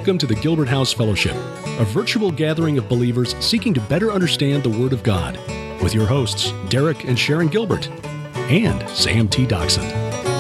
Welcome to the Gilbert House Fellowship, a virtual gathering of believers seeking to better understand the Word of God, with your hosts, Derek and Sharon Gilbert, and Sam T. Doxson.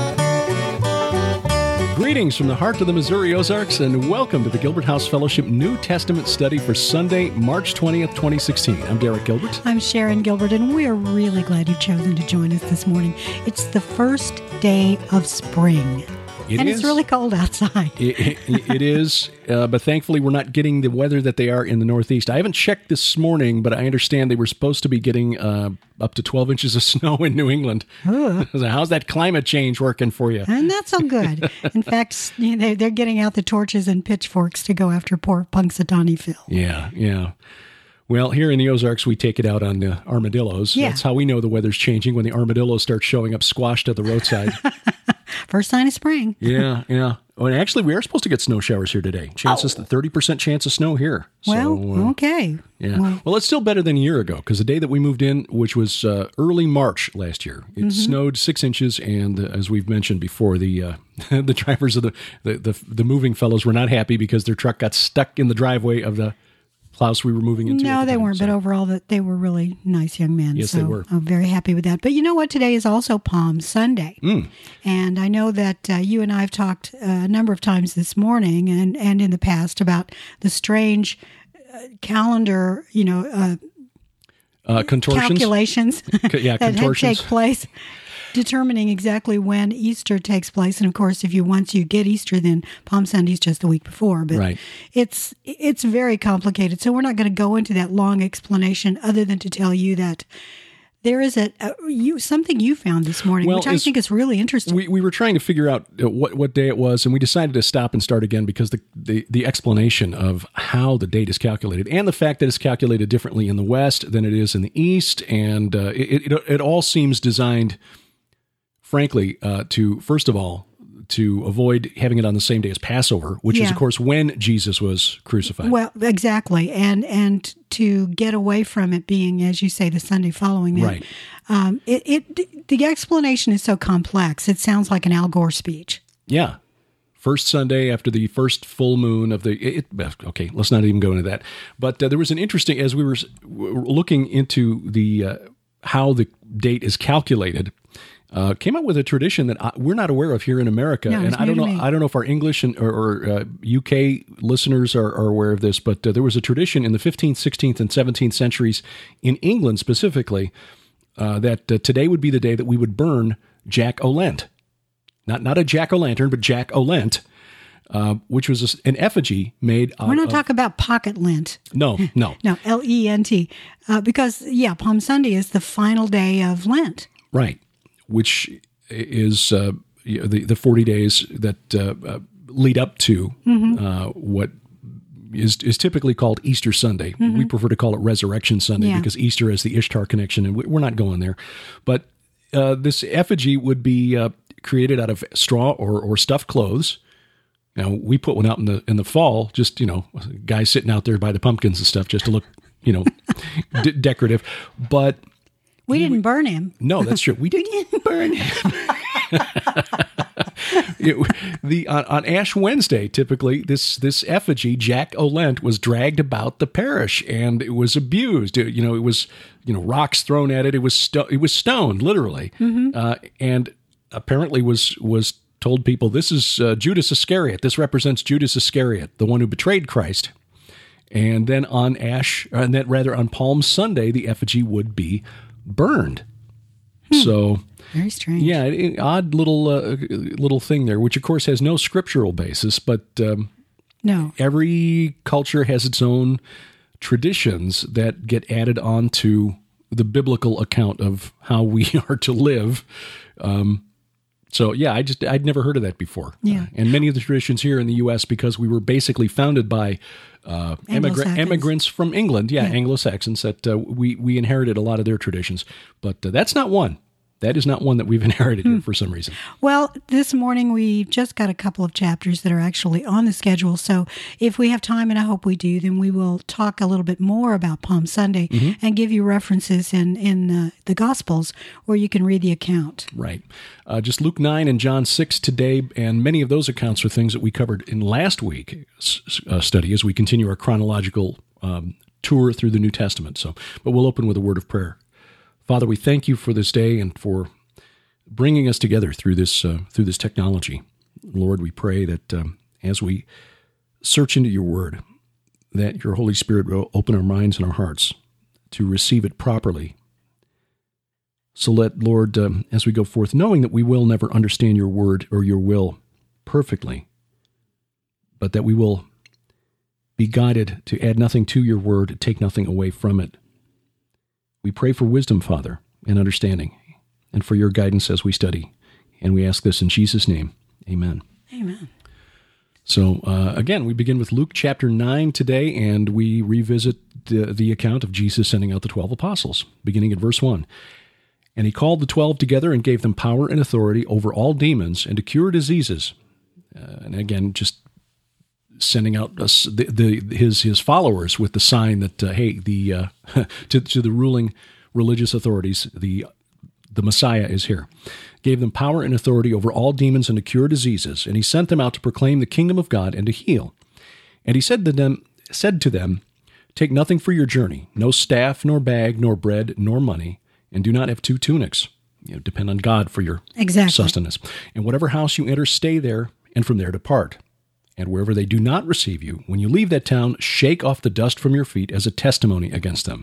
Greetings from the heart of the Missouri Ozarks, and welcome to the Gilbert House Fellowship New Testament Study for Sunday, March 20th, 2016. I'm Derek Gilbert. I'm Sharon Gilbert, and we are really glad you've chosen to join us this morning. It's the first day of spring. It's really cold outside. It is, but thankfully we're not getting the weather that they are in the Northeast. I haven't checked this morning, but I understand they were supposed to be getting up to 12 inches of snow in New England. So how's that climate change working for you? And not so good. In fact, they're getting out the torches and pitchforks to go after poor Punxsutawney Phil. Yeah. Well, here in the Ozarks, we take it out on the armadillos. Yeah. That's how we know the weather's changing, when the armadillos start showing up squashed at the roadside. First sign of spring. Yeah. Well, actually, we are supposed to get snow showers here today. Chances, 30% chance of snow here. Well, okay. Yeah. Well, it's still better than a year ago, because the day that we moved in, which was early March last year, it snowed 6 inches, and as we've mentioned before, the the drivers of the moving fellows were not happy because their truck got stuck in the driveway of the house we were moving into. No, they weren't, but overall, they were really nice young men. Yes, so they were. I'm very happy with that. But you know what? Today is also Palm Sunday. And I know that you and I have talked a number of times this morning and in the past about the strange calendar, contortions? Calculations that contortions. take place, determining exactly when Easter takes place. And of course, once you get Easter, then Palm Sunday is just the week before. But right. It's very complicated. So we're not going to go into that long explanation other than to tell you that there is something you found this morning, which I think is really interesting. We were trying to figure out what day it was, and we decided to stop and start again because the explanation of how the date is calculated and the fact that it's calculated differently in the West than it is in the East, and it all seems designed, frankly, to, first of all, to avoid having it on the same day as Passover, which is, of course, when Jesus was crucified. Well, exactly. And to get away from it being, as you say, the Sunday following that. Right. The explanation is so complex. It sounds like an Al Gore speech. Yeah. First Sunday after the first full moon of okay, let's not even go into that. But there was an interesting, as we were looking into the how the date is calculated, came up with a tradition that we're not aware of here in America, and I don't know if our English or UK listeners are aware of this, but there was a tradition in the 15th, 16th, and 17th centuries in England specifically that today would be the day that we would burn Jack O'Lent, not a jack-o'-lantern, but Jack O'Lent, which was an effigy made. We're not talking about pocket lint. No, Lent, because Palm Sunday is the final day of Lent, right? Which is the 40 days that lead up to what is typically called Easter Sunday. We prefer to call it Resurrection Sunday because Easter is the Ishtar connection, and we're not going there. But this effigy would be created out of straw or stuffed clothes. Now, we put one out in the fall, just, guys sitting out there by the pumpkins and stuff, just to look, decorative. But we didn't burn him. No, that's true. We didn't burn him. On Ash Wednesday, typically, this effigy, Jack O'Lent, was dragged about the parish, and it was abused. It was rocks thrown at it. It was stoned, literally, and apparently was told people, this is Judas Iscariot. This represents Judas Iscariot, the one who betrayed Christ. And then on Palm Sunday, the effigy would be burned. So very strange. Yeah, odd little thing there, which of course has no scriptural basis, but no. Every culture has its own traditions that get added on to the biblical account of how we are to live. So yeah, I'd never heard of that before. Yeah. And many of the traditions here in the U.S., because we were basically founded by immigrants from England, Anglo-Saxons, that we inherited a lot of their traditions. But that's not one. That is not one that we've inherited here for some reason. Well, this morning we just got a couple of chapters that are actually on the schedule. So if we have time, and I hope we do, then we will talk a little bit more about Palm Sunday and give you references in the Gospels where you can read the account. Right. Just Luke 9 and John 6 today, and many of those accounts are things that we covered in last week's study as we continue our chronological tour through the New Testament. But we'll open with a word of prayer. Father, we thank you for this day and for bringing us together through this technology. Lord, we pray that as we search into your word, that your Holy Spirit will open our minds and our hearts to receive it properly. So let, Lord, as we go forth, knowing that we will never understand your word or your will perfectly, but that we will be guided to add nothing to your word, take nothing away from it. We pray for wisdom, Father, and understanding, and for your guidance as we study. And we ask this in Jesus' name. Amen. Amen. So, again, we begin with Luke chapter 9 today, and we revisit the account of Jesus sending out the 12 apostles, beginning at verse 1. And he called the 12 together and gave them power and authority over all demons and to cure diseases. And again, just sending out his followers with the sign that to the ruling religious authorities, the Messiah is here. Gave them power and authority over all demons and to cure diseases, and he sent them out to proclaim the kingdom of God and to heal. And he said to them, take nothing for your journey, no staff, nor bag, nor bread, nor money, and do not have 2 tunics. Depend on God for your sustenance. And whatever house you enter, stay there, and from there depart. And wherever they do not receive you, when you leave that town, shake off the dust from your feet as a testimony against them.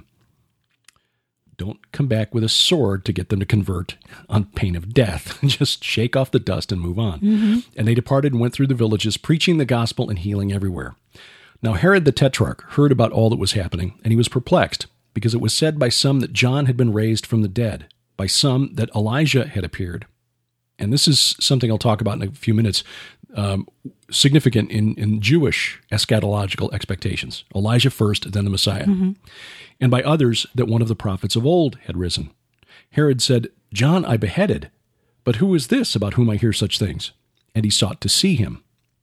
Don't come back with a sword to get them to convert on pain of death. Just shake off the dust and move on. Mm-hmm. And they departed and went through the villages, preaching the gospel and healing everywhere. Now Herod the Tetrarch heard about all that was happening, and he was perplexed, because it was said by some that John had been raised from the dead, by some that Elijah had appeared. And this is something I'll talk about in a few minutes, significant in Jewish eschatological expectations. Elijah first, then the Messiah. Mm-hmm. And by others that one of the prophets of old had risen. Herod said, John I beheaded, but who is this about whom I hear such things? And he sought to see him.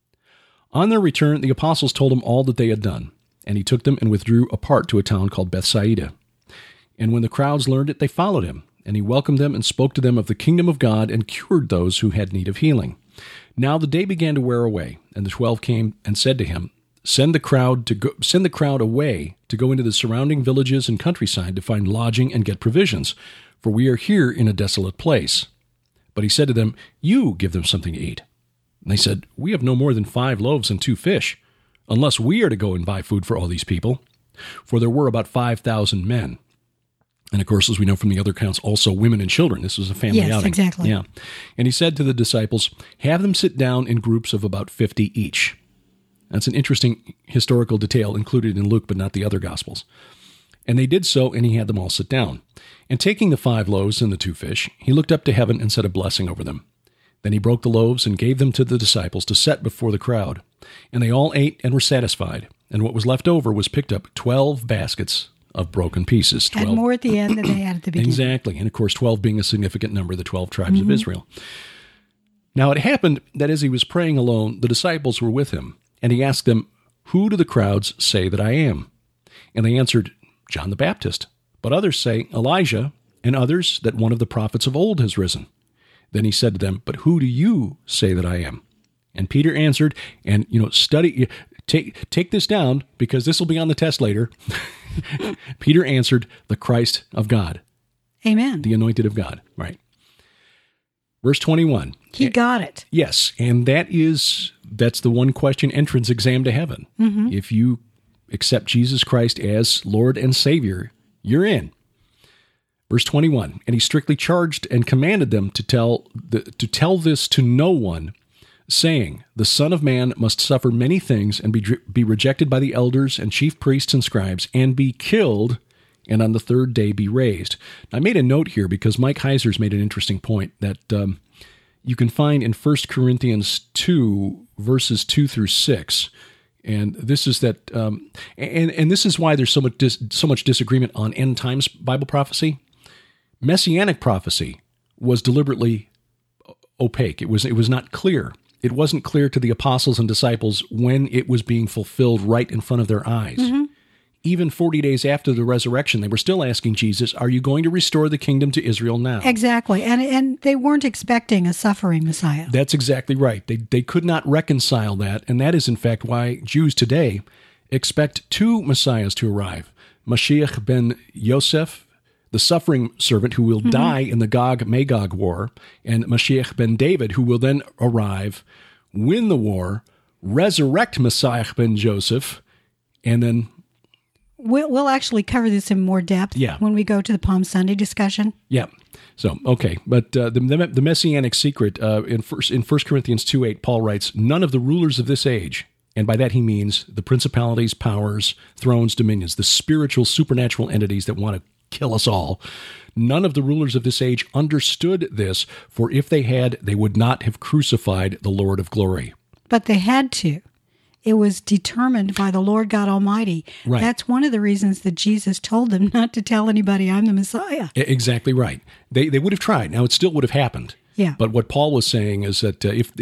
On their return, the apostles told him all that they had done, and he took them and withdrew apart to a town called Bethsaida. And when the crowds learned it, they followed him, and he welcomed them and spoke to them of the kingdom of God and cured those who had need of healing. Now the day began to wear away, and the 12 came and said to him, Send the crowd away to go into the surrounding villages and countryside to find lodging and get provisions, for we are here in a desolate place. But he said to them, You give them something to eat. And they said, We have no more than 5 loaves and 2 fish, unless we are to go and buy food for all these people. For there were about 5,000 men. And of course, as we know from the other accounts, also women and children. This was a family outing. Yes, exactly. Yeah. And he said to the disciples, Have them sit down in groups of about 50 each. That's an interesting historical detail included in Luke, but not the other Gospels. And they did so, and he had them all sit down. And taking the 5 loaves and the 2 fish, he looked up to heaven and said a blessing over them. Then he broke the loaves and gave them to the disciples to set before the crowd. And they all ate and were satisfied. And what was left over was picked up 12 baskets of broken pieces. 12. Had more at the end than they had at the beginning. Exactly. And of course, 12 being a significant number, the 12 tribes of Israel. Now it happened that as he was praying alone, the disciples were with him. And he asked them, Who do the crowds say that I am? And they answered, John the Baptist. But others say, Elijah, and others that one of the prophets of old has risen. Then he said to them, But who do you say that I am? And Peter answered, and take this down, because this will be on the test later. Peter answered, the Christ of God. Amen. The anointed of God, right. Verse 21. He got it. Yes, and that's the one question entrance exam to heaven. Mm-hmm. If you accept Jesus Christ as Lord and Savior, you're in. Verse 21, and he strictly charged and commanded them to tell this to no one, saying, The Son of Man must suffer many things and be rejected by the elders and chief priests and scribes, and be killed, and on the 3rd day be raised. Now, I made a note here because Mike Heiser's made an interesting point that you can find in 1 Corinthians 2, verses 2 through 6. And this is that, and this is why there's so much disagreement on end times Bible prophecy. Messianic prophecy was deliberately opaque. It was not clear. It wasn't clear to the apostles and disciples when it was being fulfilled right in front of their eyes. Even 40 days after the resurrection, they were still asking Jesus, are you going to restore the kingdom to Israel now? Exactly. And they weren't expecting a suffering Messiah. That's exactly right. They could not reconcile that, and that is, in fact, why Jews today expect two Messiahs to arrive. Mashiach ben Yosef, the suffering servant who will die in the Gog-Magog war, and Mashiach ben David, who will then arrive, win the war, resurrect Messiah ben Joseph, and then... We'll actually cover this in more depth when we go to the Palm Sunday discussion. Yeah. So, okay. But the Messianic secret, in 1 Corinthians 2:8, Paul writes, none of the rulers of this age, and by that he means the principalities, powers, thrones, dominions, the spiritual, supernatural entities that want to kill us all, none of the rulers of this age understood this, for if they had, they would not have crucified the Lord of glory. But they had to. It was determined by the Lord God Almighty. Right. That's one of the reasons that Jesus told them not to tell anybody I'm the Messiah. Exactly right. They would have tried. Now, it still would have happened. Yeah. But what Paul was saying is that if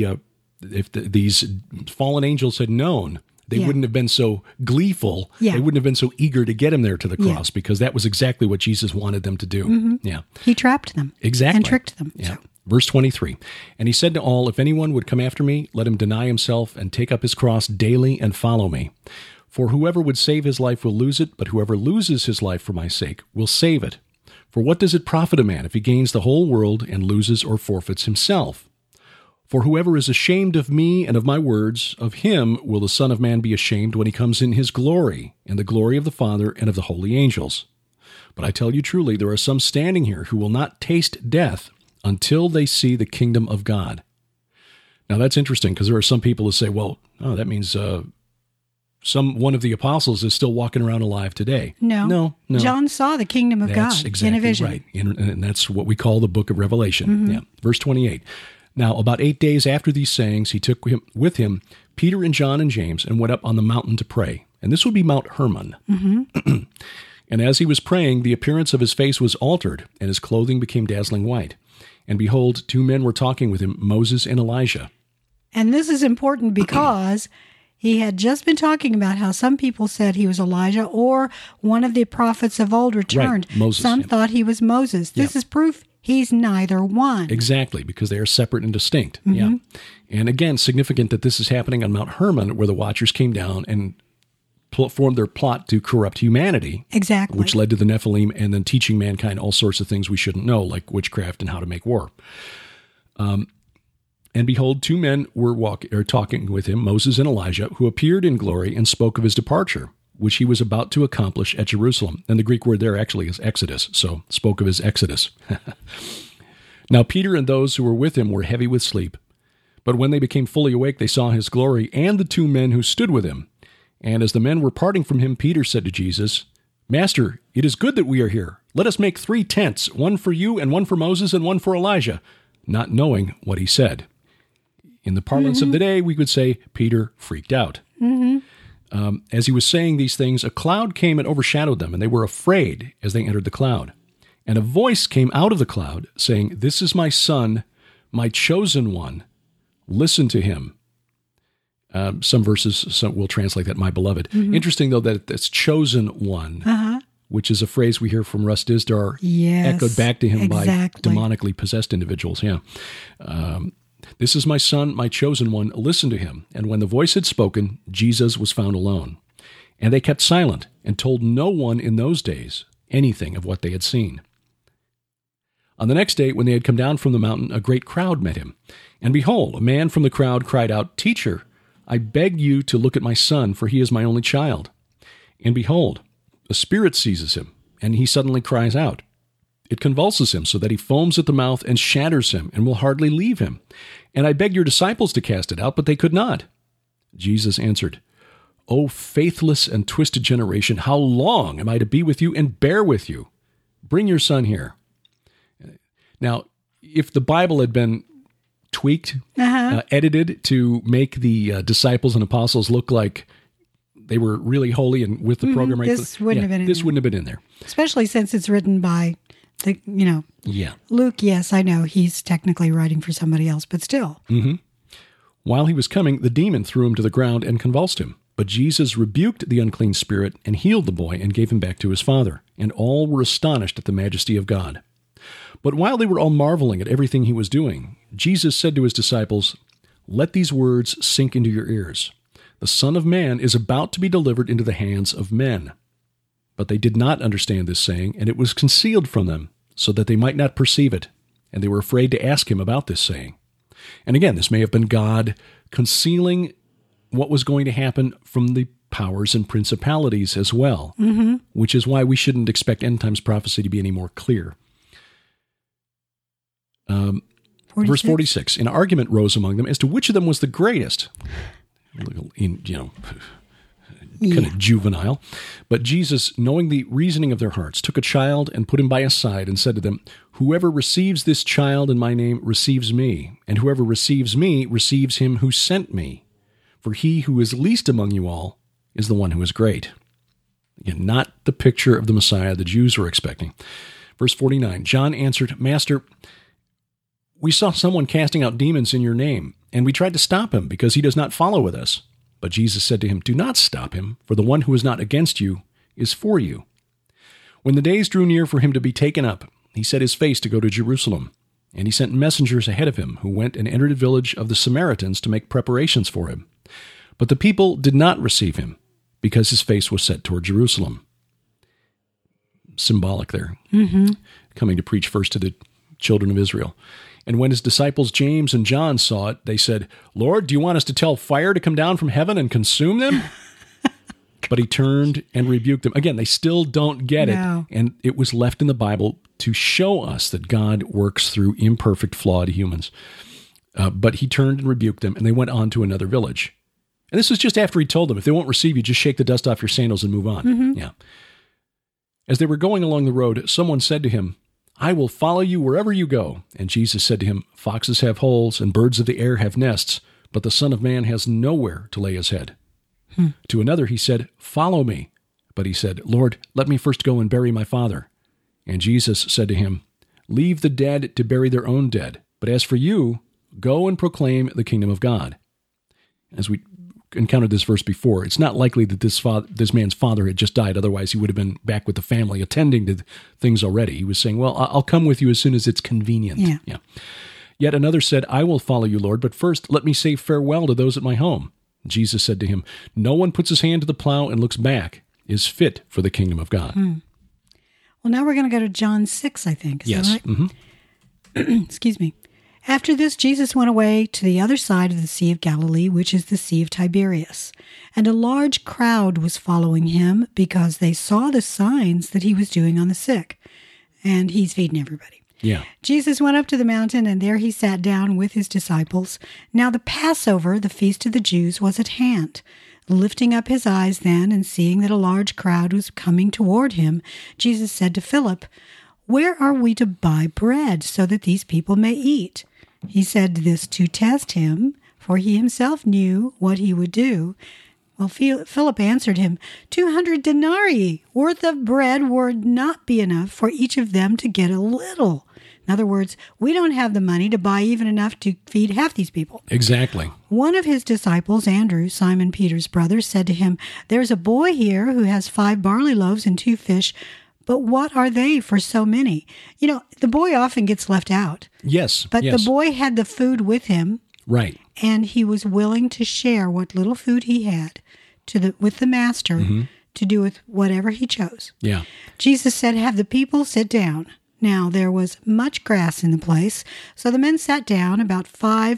these fallen angels had known, they wouldn't have been so gleeful. Yeah. They wouldn't have been so eager to get him there to the cross because that was exactly what Jesus wanted them to do. Yeah. He trapped them. Exactly. And tricked them. Yeah. Verse 23, and he said to all, if anyone would come after me, let him deny himself and take up his cross daily and follow me. For whoever would save his life will lose it, but whoever loses his life for my sake will save it. For what does it profit a man if he gains the whole world and loses or forfeits himself? For whoever is ashamed of me and of my words, of him will the Son of Man be ashamed when he comes in his glory, and the glory of the Father and of the holy angels. But I tell you truly, there are some standing here who will not taste death until they see the kingdom of God. Now that's interesting because there are some people who say, well, that means one of the apostles is still walking around alive today. No. John saw the kingdom of God exactly in a vision. Right. And that's what we call the book of Revelation. Yeah. Verse 28. Now, about 8 days after these sayings, he took with him Peter and John and James and went up on the mountain to pray. And this would be Mount Hermon. And as he was praying, the appearance of his face was altered, and his clothing became dazzling white. And behold, two men were talking with him, Moses and Elijah. And this is important because he had just been talking about how some people said he was Elijah or one of the prophets of old returned. Right, Moses, some thought he was Moses. This is proof he's neither one. Exactly, because they are separate and distinct. Yeah. And again, significant that this is happening on Mount Hermon, where the Watchers came down and formed their plot to corrupt humanity. Exactly. Which led to the Nephilim and then teaching mankind all sorts of things we shouldn't know, like witchcraft and how to make war. And behold, two men were talking with him, Moses and Elijah, who appeared in glory and spoke of his departure, which he was about to accomplish at Jerusalem. And the Greek word there actually is exodus, so spoke of his exodus. Now Peter and those who were with him were heavy with sleep. But when they became fully awake, they saw his glory and the two men who stood with him. And as the men were parting from him, Peter said to Jesus, Master, it is good that we are here. Let us make 3 tents, one for you and one for Moses and one for Elijah, not knowing what he said. In the parlance of the day, we could say Peter freaked out. As he was saying these things, a cloud came and overshadowed them, and they were afraid as they entered the cloud. And a voice came out of the cloud, saying, This is my son, my chosen one. Listen to him. Some verses will translate that, my beloved. Interesting, though, that it's chosen one, which is a phrase we hear from Russ Dizdar, echoed back to him by demonically possessed individuals. Yeah. This is my son, my chosen one. Listen to him. And when the voice had spoken, Jesus was found alone. And they kept silent and told no one in those days anything of what they had seen. On the next day, when they had come down from the mountain, a great crowd met him. And behold, a man from the crowd cried out, Teacher, I beg you to look at my son, for he is my only child. And behold, a spirit seizes him, and he suddenly cries out. It convulses him so that he foams at the mouth and shatters him and will hardly leave him. And I begged your disciples to cast it out, but they could not. Jesus answered, O faithless and twisted generation, how long am I to be with you and bear with you? Bring your son here. Now, if the Bible had been tweaked, edited to make the disciples and apostles look like they were really holy and with the program right. This wouldn't have been in there. This wouldn't have been in there. Especially since it's written by Yeah. Luke, yes, I know he's technically writing for somebody else, but still. While he was coming, the demon threw him to the ground and convulsed him. But Jesus rebuked the unclean spirit and healed the boy and gave him back to his father. And all were astonished at the majesty of God. But while they were all marveling at everything he was doing, Jesus said to his disciples, "Let these words sink into your ears. The Son of Man is about to be delivered into the hands of men." But they did not understand this saying, and it was concealed from them, so that they might not perceive it. And they were afraid to ask him about this saying. And again, this may have been God concealing what was going to happen from the powers and principalities as well, which is why we shouldn't expect end times prophecy to be any more clear. Verse 46, an argument rose among them as to which of them was the greatest. Kind of juvenile. But Jesus, knowing the reasoning of their hearts, took a child and put him by his side and said to them, "Whoever receives this child in my name receives me, and whoever receives me receives him who sent me. For he who is least among you all is the one who is great." Again, not the picture of the Messiah the Jews were expecting. Verse 49, John answered, "Master, we saw someone casting out demons in your name, and we tried to stop him because he does not follow with us." But Jesus said to him, "Do not stop him, for the one who is not against you is for you." When the days drew near for him to be taken up, he set his face to go to Jerusalem. And he sent messengers ahead of him, who went and entered a village of the Samaritans to make preparations for him. But the people did not receive him, because his face was set toward Jerusalem. Symbolic there. Coming to preach first to the children of Israel. And when his disciples James and John saw it, they said, "Lord, do you want us to tell fire to come down from heaven and consume them?" But he turned and rebuked them. Again, they still don't get it. And it was left in the Bible to show us that God works through imperfect, flawed humans. But he turned and rebuked them, and they went on to another village. And this was just after he told them, if they won't receive you, just shake the dust off your sandals and move on. Yeah. As they were going along the road, someone said to him, "I will follow you wherever you go." And Jesus said to him, "Foxes have holes and birds of the air have nests, but the Son of Man has nowhere to lay his head." To another he said, "Follow me." But he said, "Lord, let me first go and bury my father." And Jesus said to him, "Leave the dead to bury their own dead. But as for you, go and proclaim the kingdom of God." As we encountered this verse before, it's not likely that this man's father had just died. Otherwise, he would have been back with the family attending to things already. He was saying, "Well, I'll come with you as soon as it's convenient." Yeah. Yet another said, "I will follow you, Lord, but first let me say farewell to those at my home." Jesus said to him, "No one puts his hand to the plow and looks back is fit for the kingdom of God." Well, now we're going to go to John 6, I think. Is Yes. that right? Excuse me. After this, Jesus went away to the other side of the Sea of Galilee, which is the Sea of Tiberias. And a large crowd was following him because they saw the signs that he was doing on the sick. And he's feeding everybody. Yeah. Jesus went up to the mountain, and there he sat down with his disciples. Now the Passover, the feast of the Jews, was at hand. Lifting up his eyes then, and seeing that a large crowd was coming toward him, Jesus said to Philip, "Where are we to buy bread so that these people may eat?" He said this to test him, for he himself knew what he would do. Well, Philip answered him, 200 denarii worth of bread would not be enough for each of them to get a little. In other words, we don't have the money to buy even enough to feed half these people. Exactly. One of his disciples, Andrew, Simon Peter's brother, said to him, "There's a boy here who has 5 barley loaves and 2 fish, but what are they for so many?" You know, the boy often gets left out. Yes. But the boy had the food with him. Right. And he was willing to share what little food he had with the master to do with whatever he chose. Yeah. Jesus said, "Have the people sit down." Now there was much grass in the place, so the men sat down, about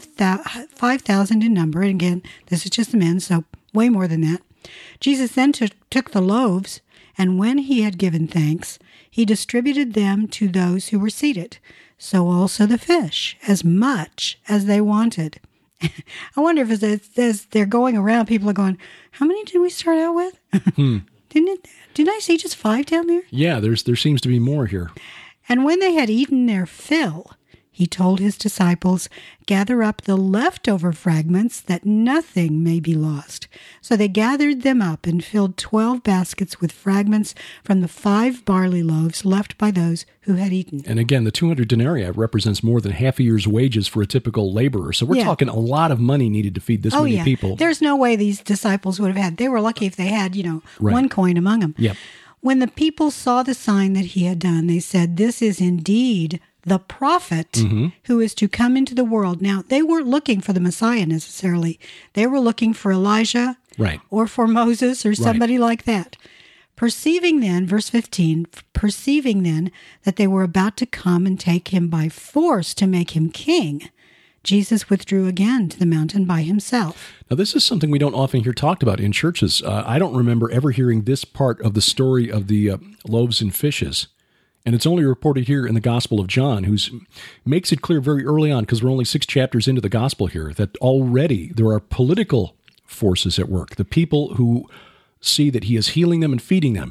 5,000 in number. And again, this is just the men, so way more than that. Jesus then took the loaves, and when he had given thanks, he distributed them to those who were seated. So also the fish, as much as they wanted. I wonder if as they're going around, people are going, "How many did we start out with?" Didn't I see just 5 down there? Yeah, there seems to be more here. And when they had eaten their fill, he told his disciples, "Gather up the leftover fragments that nothing may be lost." So they gathered them up and filled 12 baskets with fragments from the 5 barley loaves left by those who had eaten. And again, the 200 denarii represents more than half a year's wages for a typical laborer. So we're talking a lot of money needed to feed this many people. There's no way these disciples would have had. They were lucky if they had, one coin among them. Yep. When the people saw the sign that he had done, they said, "This is indeed the prophet who is to come into the world." Now, they weren't looking for the Messiah necessarily. They were looking for Elijah or for Moses or somebody like that. Perceiving then, verse 15, perceiving then that they were about to come and take him by force to make him king, Jesus withdrew again to the mountain by himself. Now, this is something we don't often hear talked about in churches. I don't remember ever hearing this part of the story of the loaves and fishes. And it's only reported here in the Gospel of John, who makes it clear very early on, because we're only 6 chapters into the Gospel here, that already there are political forces at work. The people who see that he is healing them and feeding them.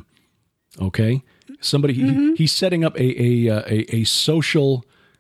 Okay? He's setting up a social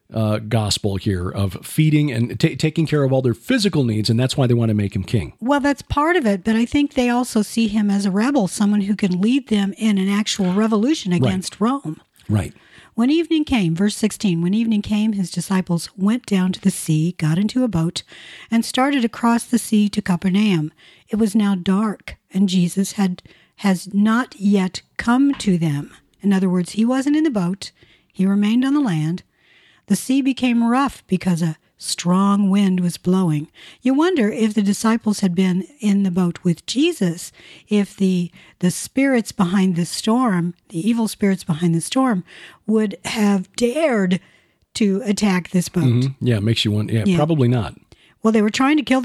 gospel here of feeding and taking care of all their physical needs, and that's why they want to make him king. Well, that's part of it, but I think they also see him as a rebel, someone who can lead them in an actual revolution against Rome. Right. When evening came, verse 16, when evening came, his disciples went down to the sea, got into a boat, and started across the sea to Capernaum. It was now dark, and Jesus has not yet come to them. In other words, he wasn't in the boat. He remained on the land. The sea became rough because a strong wind was blowing. You wonder if the disciples had been in the boat with Jesus, if the spirits behind the storm, the evil spirits behind the storm, would have dared to attack this boat. Mm-hmm. Yeah, it makes you wonder. Yeah, probably not. Well, they were trying to kill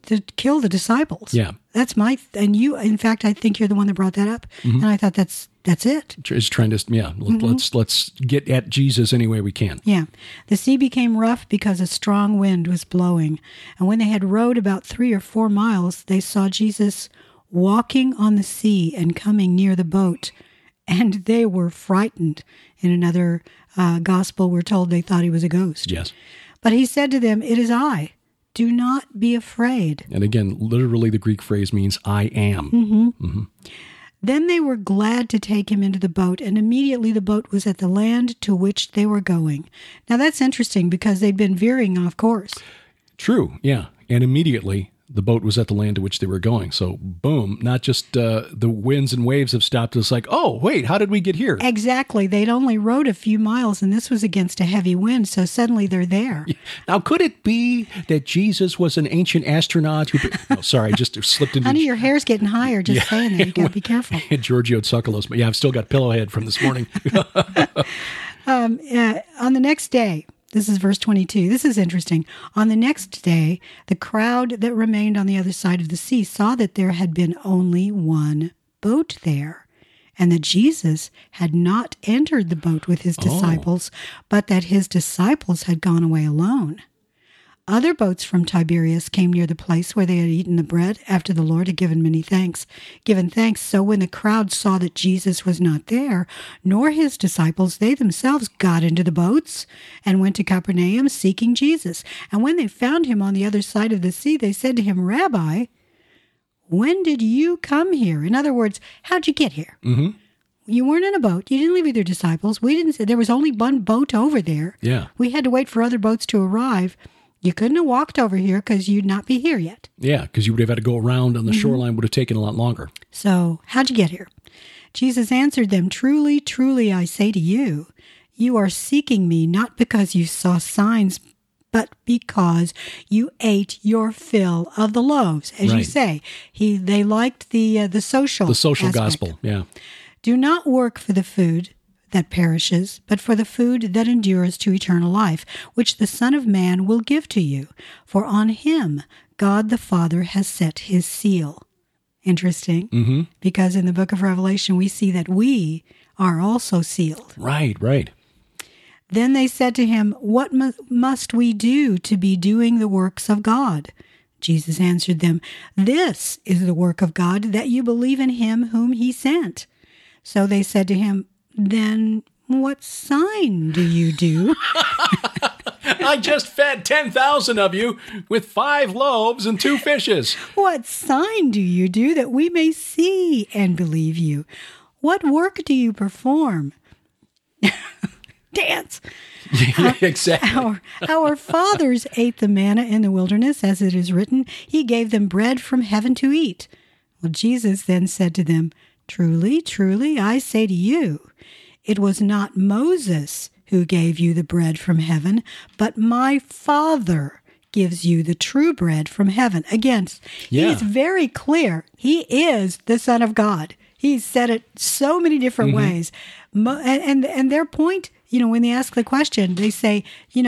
the disciples. Yeah. That's and you, in fact, I think you're the one that brought that up. Mm-hmm. And I thought that's it. It's trying to, let's get at Jesus any way we can. Yeah. The sea became rough because a strong wind was blowing. And when they had rowed about 3 or 4 miles, they saw Jesus walking on the sea and coming near the boat. And they were frightened. In another gospel, we're told they thought he was a ghost. Yes. But he said to them, "It is I. Do not be afraid." And again, literally the Greek phrase means I am. Mm-hmm. Mm-hmm. Then they were glad to take him into the boat, and immediately the boat was at the land to which they were going. Now that's interesting because they'd been veering off course. True, yeah. And immediately the boat was at the land to which they were going. So boom, not just the winds and waves have stopped. It's like, oh, wait, how did we get here? Exactly. They'd only rowed a few miles, and this was against a heavy wind, so suddenly they're there. Now, could it be that Jesus was an ancient astronaut? Sorry, I just slipped into... Honey, your hair's getting higher just saying that. You got to be careful. Giorgio Tsoukalos. But yeah, I've still got pillowhead from this morning. On the next day... This is verse 22. This is interesting. On the next day, the crowd that remained on the other side of the sea saw that there had been only one boat there, and that Jesus had not entered the boat with his disciples, but that his disciples had gone away alone. Other boats from Tiberias came near the place where they had eaten the bread after the Lord had given thanks. So when the crowd saw that Jesus was not there, nor his disciples, they themselves got into the boats and went to Capernaum seeking Jesus. And when they found him on the other side of the sea, they said to him, "Rabbi, when did you come here?" In other words, how'd you get here? Mm-hmm. You weren't in a boat. You didn't leave with your disciples. We didn't say there was only one boat over there. Yeah. We had to wait for other boats to arrive. You couldn't have walked over here because you'd not be here yet. Yeah, because you would have had to go around on the shoreline, would have taken a lot longer. So how'd you get here? Jesus answered them, "Truly, truly, I say to you, you are seeking me not because you saw signs, but because you ate your fill of the loaves." As you say, they liked the social aspect. Gospel, yeah. "Do not work for the food that perishes, but for the food that endures to eternal life, which the Son of Man will give to you. For on him God the Father has set his seal." Interesting, because in the book of Revelation we see that we are also sealed. Right. Then they said to him, "What must we do to be doing the works of God?" Jesus answered them, "This is the work of God, that you believe in him whom he sent." So they said to him, "Then what sign do you do?" I just fed 10,000 of you with 5 loaves and 2 fishes. What sign do you do that we may see and believe you? What work do you perform? Dance. Exactly. Our fathers ate the manna in the wilderness, as it is written, he gave them bread from heaven to eat. Well, Jesus then said to them, truly, truly, I say to you, it was not Moses who gave you the bread from heaven, but my Father gives you the true bread from heaven. Again, he's very clear. He is the Son of God. He's said it so many different ways. And their point, when they ask the question, they say,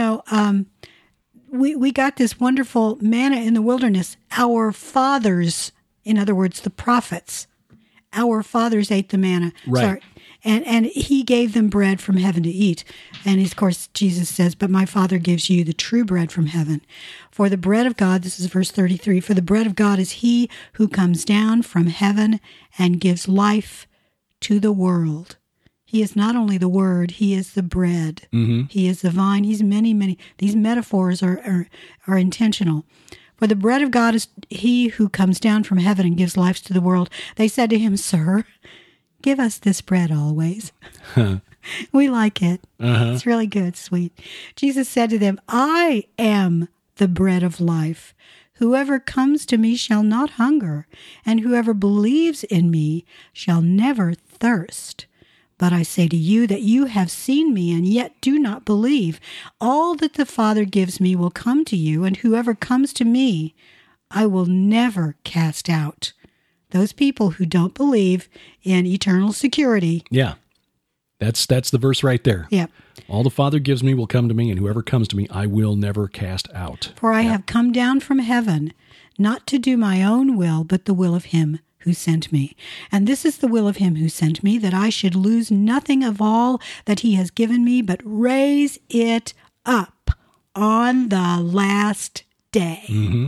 we got this wonderful manna in the wilderness. Our fathers, in other words, the prophets, our fathers ate the manna. Right. Sorry. And he gave them bread from heaven to eat. And of course, Jesus says, but my Father gives you the true bread from heaven. For the bread of God, this is verse 33, for the bread of God is he who comes down from heaven and gives life to the world. He is not only the word, he is the bread. He is the vine. He's many. These metaphors are intentional. For the bread of God is he who comes down from heaven and gives life to the world. They said to him, Sir, give us this bread always. We like it. It's really good, sweet. Jesus said to them, I am the bread of life. Whoever comes to me shall not hunger, and whoever believes in me shall never thirst. But I say to you that you have seen me and yet do not believe. All that the Father gives me will come to you, and whoever comes to me, I will never cast out. Those people who don't believe in eternal security. Yeah. That's the verse right there. Yeah. All the Father gives me will come to me, and whoever comes to me, I will never cast out. For I have come down from heaven, not to do my own will, but the will of him who sent me. And this is the will of him who sent me, that I should lose nothing of all that he has given me, but raise it up on the last day.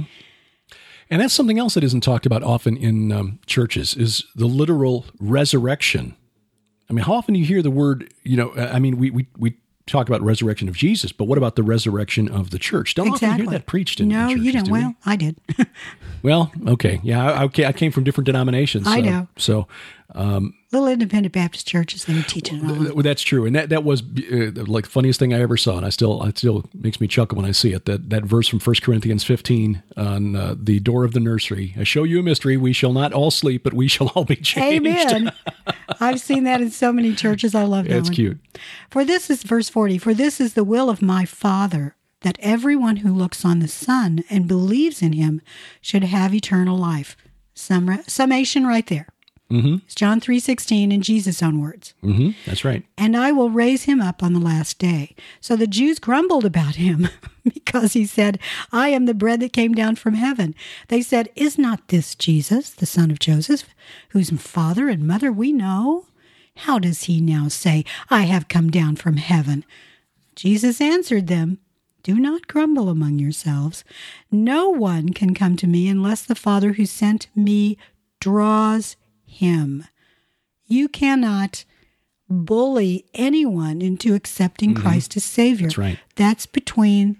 And that's something else that isn't talked about often in churches, is the literal resurrection. I mean, how often do you hear the word, we talk about resurrection of Jesus, but what about the resurrection of the church? Don't often hear that preached in churches, you don't. do Well, I did. Well, okay. Yeah, I came from different denominations. I know. So, little independent Baptist churches, they were teaching it all. well, that's true. And that was like the funniest thing I ever saw. And it still makes me chuckle when I see it. That verse from 1 Corinthians 15 on the door of the nursery. I show you a mystery. We shall not all sleep, but we shall all be changed. Amen. I've seen that in so many churches. I love that one. It's cute. For this is verse 40. For this is the will of my Father, that everyone who looks on the Son and believes in him should have eternal life. Summation right there. It's John 3:16 in Jesus' own words. That's right. And I will raise him up on the last day. So the Jews grumbled about him because he said, I am the bread that came down from heaven. They said, is not this Jesus, the son of Joseph, whose father and mother we know? How does he now say, I have come down from heaven? Jesus answered them, do not grumble among yourselves. No one can come to me unless the Father who sent me draws him. You cannot bully anyone into accepting Christ as Savior. That's right. That's between,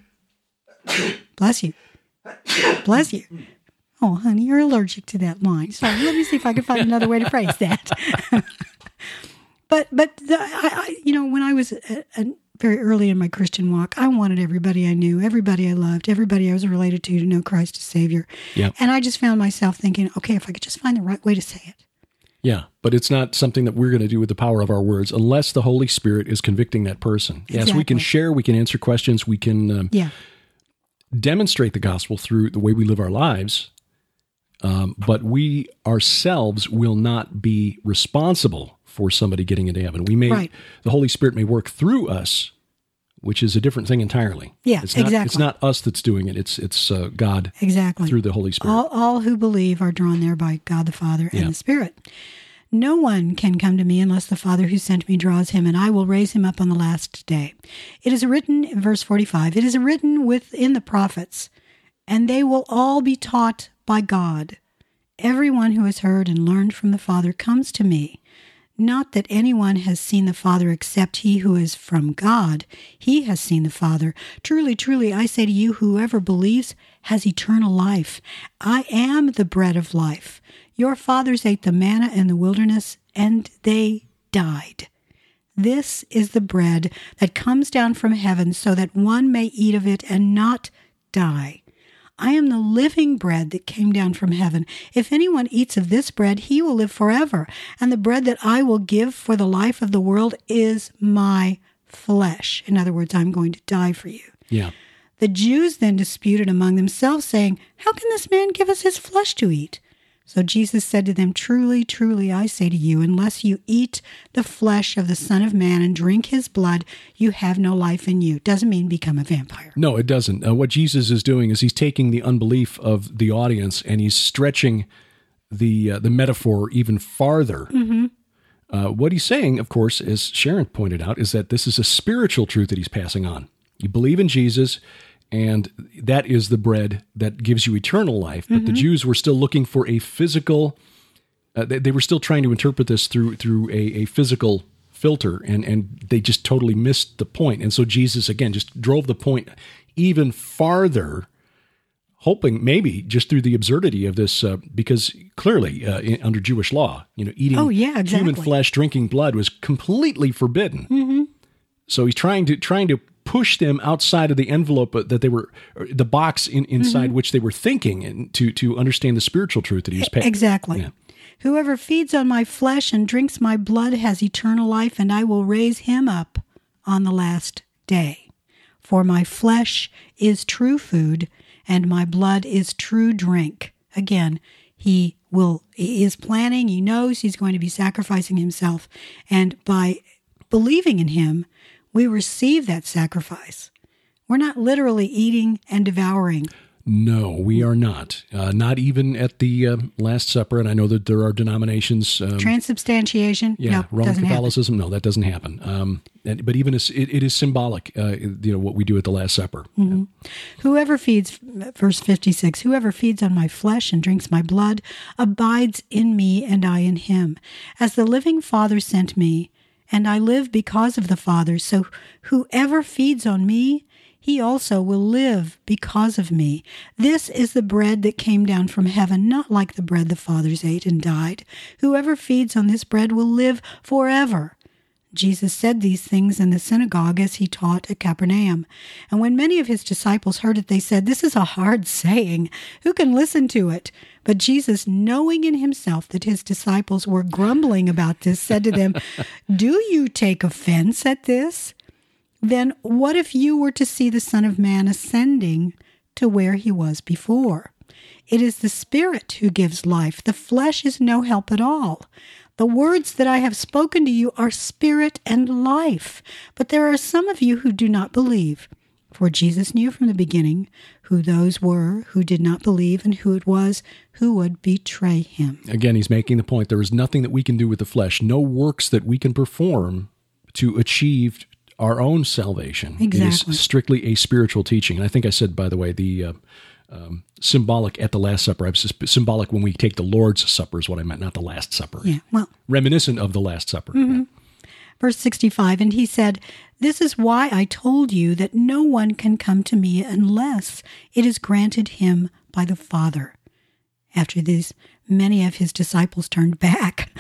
bless you. Bless you. Oh, honey, you're allergic to that line. Sorry, let me see if I can find another way to phrase that. But when I was very early in my Christian walk, I wanted everybody I knew, everybody I loved, everybody I was related to know Christ as Savior. Yep. And I just found myself thinking, okay, if I could just find the right way to say it. Yeah, but it's not something that we're going to do with the power of our words unless the Holy Spirit is convicting that person. Exactly. Yes, we can share, we can answer questions, we can demonstrate the gospel through the way we live our lives, but we ourselves will not be responsible for somebody getting into heaven. The Holy Spirit may work through us, which is a different thing entirely. Yeah, exactly. It's not us that's doing it. It's God through the Holy Spirit. All who believe are drawn there by God the Father and the Spirit. No one can come to me unless the Father who sent me draws him, and I will raise him up on the last day. It is written in verse 45, it is written within the prophets, and they will all be taught by God. Everyone who has heard and learned from the Father comes to me. Not that anyone has seen the Father except he who is from God. He has seen the Father. Truly, truly, I say to you, whoever believes has eternal life. I am the bread of life. Your fathers ate the manna in the wilderness, and they died. This is the bread that comes down from heaven, so that one may eat of it and not die. I am the living bread that came down from heaven. If anyone eats of this bread, he will live forever. And the bread that I will give for the life of the world is my flesh. In other words, I'm going to die for you. Yeah. The Jews then disputed among themselves, saying, how can this man give us his flesh to eat? So Jesus said to them, truly, truly, I say to you, unless you eat the flesh of the Son of Man and drink his blood, you have no life in you. Doesn't mean become a vampire. No, it doesn't. What Jesus is doing is he's taking the unbelief of the audience and he's stretching the metaphor even farther. What he's saying, of course, as Sharon pointed out, is that this is a spiritual truth that he's passing on. You believe in Jesus, and that is the bread that gives you eternal life. But the Jews were still looking for a physical, they were still trying to interpret this through a physical filter, and they just totally missed the point. And so Jesus, again, just drove the point even farther, hoping maybe just through the absurdity of this, because clearly under Jewish law, eating human flesh, drinking blood was completely forbidden. So he's trying to push them outside of the envelope that they were, the box inside which they were thinking, and to understand the spiritual truth that he was paying. Exactly. Yeah. Whoever feeds on my flesh and drinks my blood has eternal life, and I will raise him up on the last day. For my flesh is true food, and my blood is true drink. Again, he is planning, he knows he's going to be sacrificing himself, and by believing in him, we receive that sacrifice. We're not literally eating and devouring. No, we are not. Not even at the Last Supper. And I know that there are denominations. Transubstantiation? Yeah, no, Roman Catholicism? No, that doesn't happen. But even it is symbolic, what we do at the Last Supper. Mm-hmm. Whoever feeds, verse 56, whoever feeds on my flesh and drinks my blood abides in me and I in him. As the living Father sent me, and I live because of the Father. So whoever feeds on me, he also will live because of me. This is the bread that came down from heaven, not like the bread the fathers ate and died. Whoever feeds on this bread will live forever. Jesus said these things in the synagogue as he taught at Capernaum. And when many of his disciples heard it, they said, this is a hard saying. Who can listen to it? But Jesus, knowing in himself that his disciples were grumbling about this, said to them, do you take offense at this? Then what if you were to see the Son of Man ascending to where he was before? It is the Spirit who gives life. The flesh is no help at all. The words that I have spoken to you are spirit and life. But there are some of you who do not believe. For Jesus knew from the beginning who those were who did not believe and who it was who would betray him. Again, he's making the point there is nothing that we can do with the flesh, no works that we can perform to achieve our own salvation. Exactly. It is strictly a spiritual teaching. And I think I said, by the way, the symbolic at the Last Supper. I was symbolic when we take the Lord's Supper is what I meant, not the Last Supper. Yeah, well, reminiscent of the Last Supper. Mm-hmm. Yeah. Verse 65, and he said, this is why I told you that no one can come to me unless it is granted him by the Father. After this, many of his disciples turned back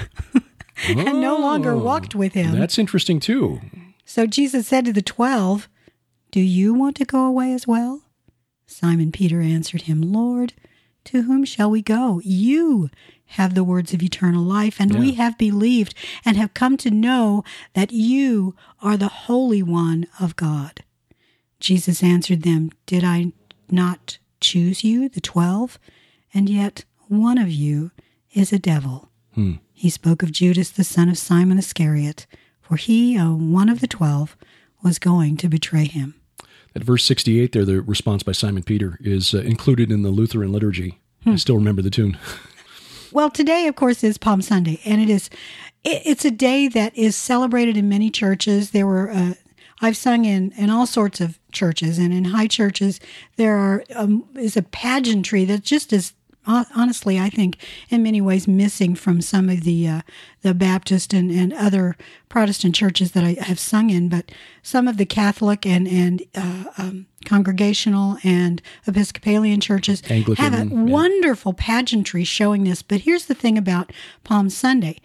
and no longer walked with him. That's interesting too. So Jesus said to the 12, do you want to go away as well? Simon Peter answered him, Lord, to whom shall we go? You have the words of eternal life, and we have believed and have come to know that you are the Holy One of God. Jesus answered them, did I not choose you, the 12? And yet one of you is a devil. He spoke of Judas, the son of Simon Iscariot, for he, one of the 12, was going to betray him. At verse 68 there, the response by Simon Peter is included in the Lutheran liturgy. I still remember the tune. Well, today, of course, is Palm Sunday, and it's a day that is celebrated in many churches. There were I've sung in all sorts of churches, and in high churches there is a pageantry that just is honestly, I think, in many ways missing from some of the Baptist and other Protestant churches that I have sung in. But some of the Catholic and Congregational and Episcopalian churches Anglican, have a wonderful pageantry showing this. But here's the thing about Palm Sunday.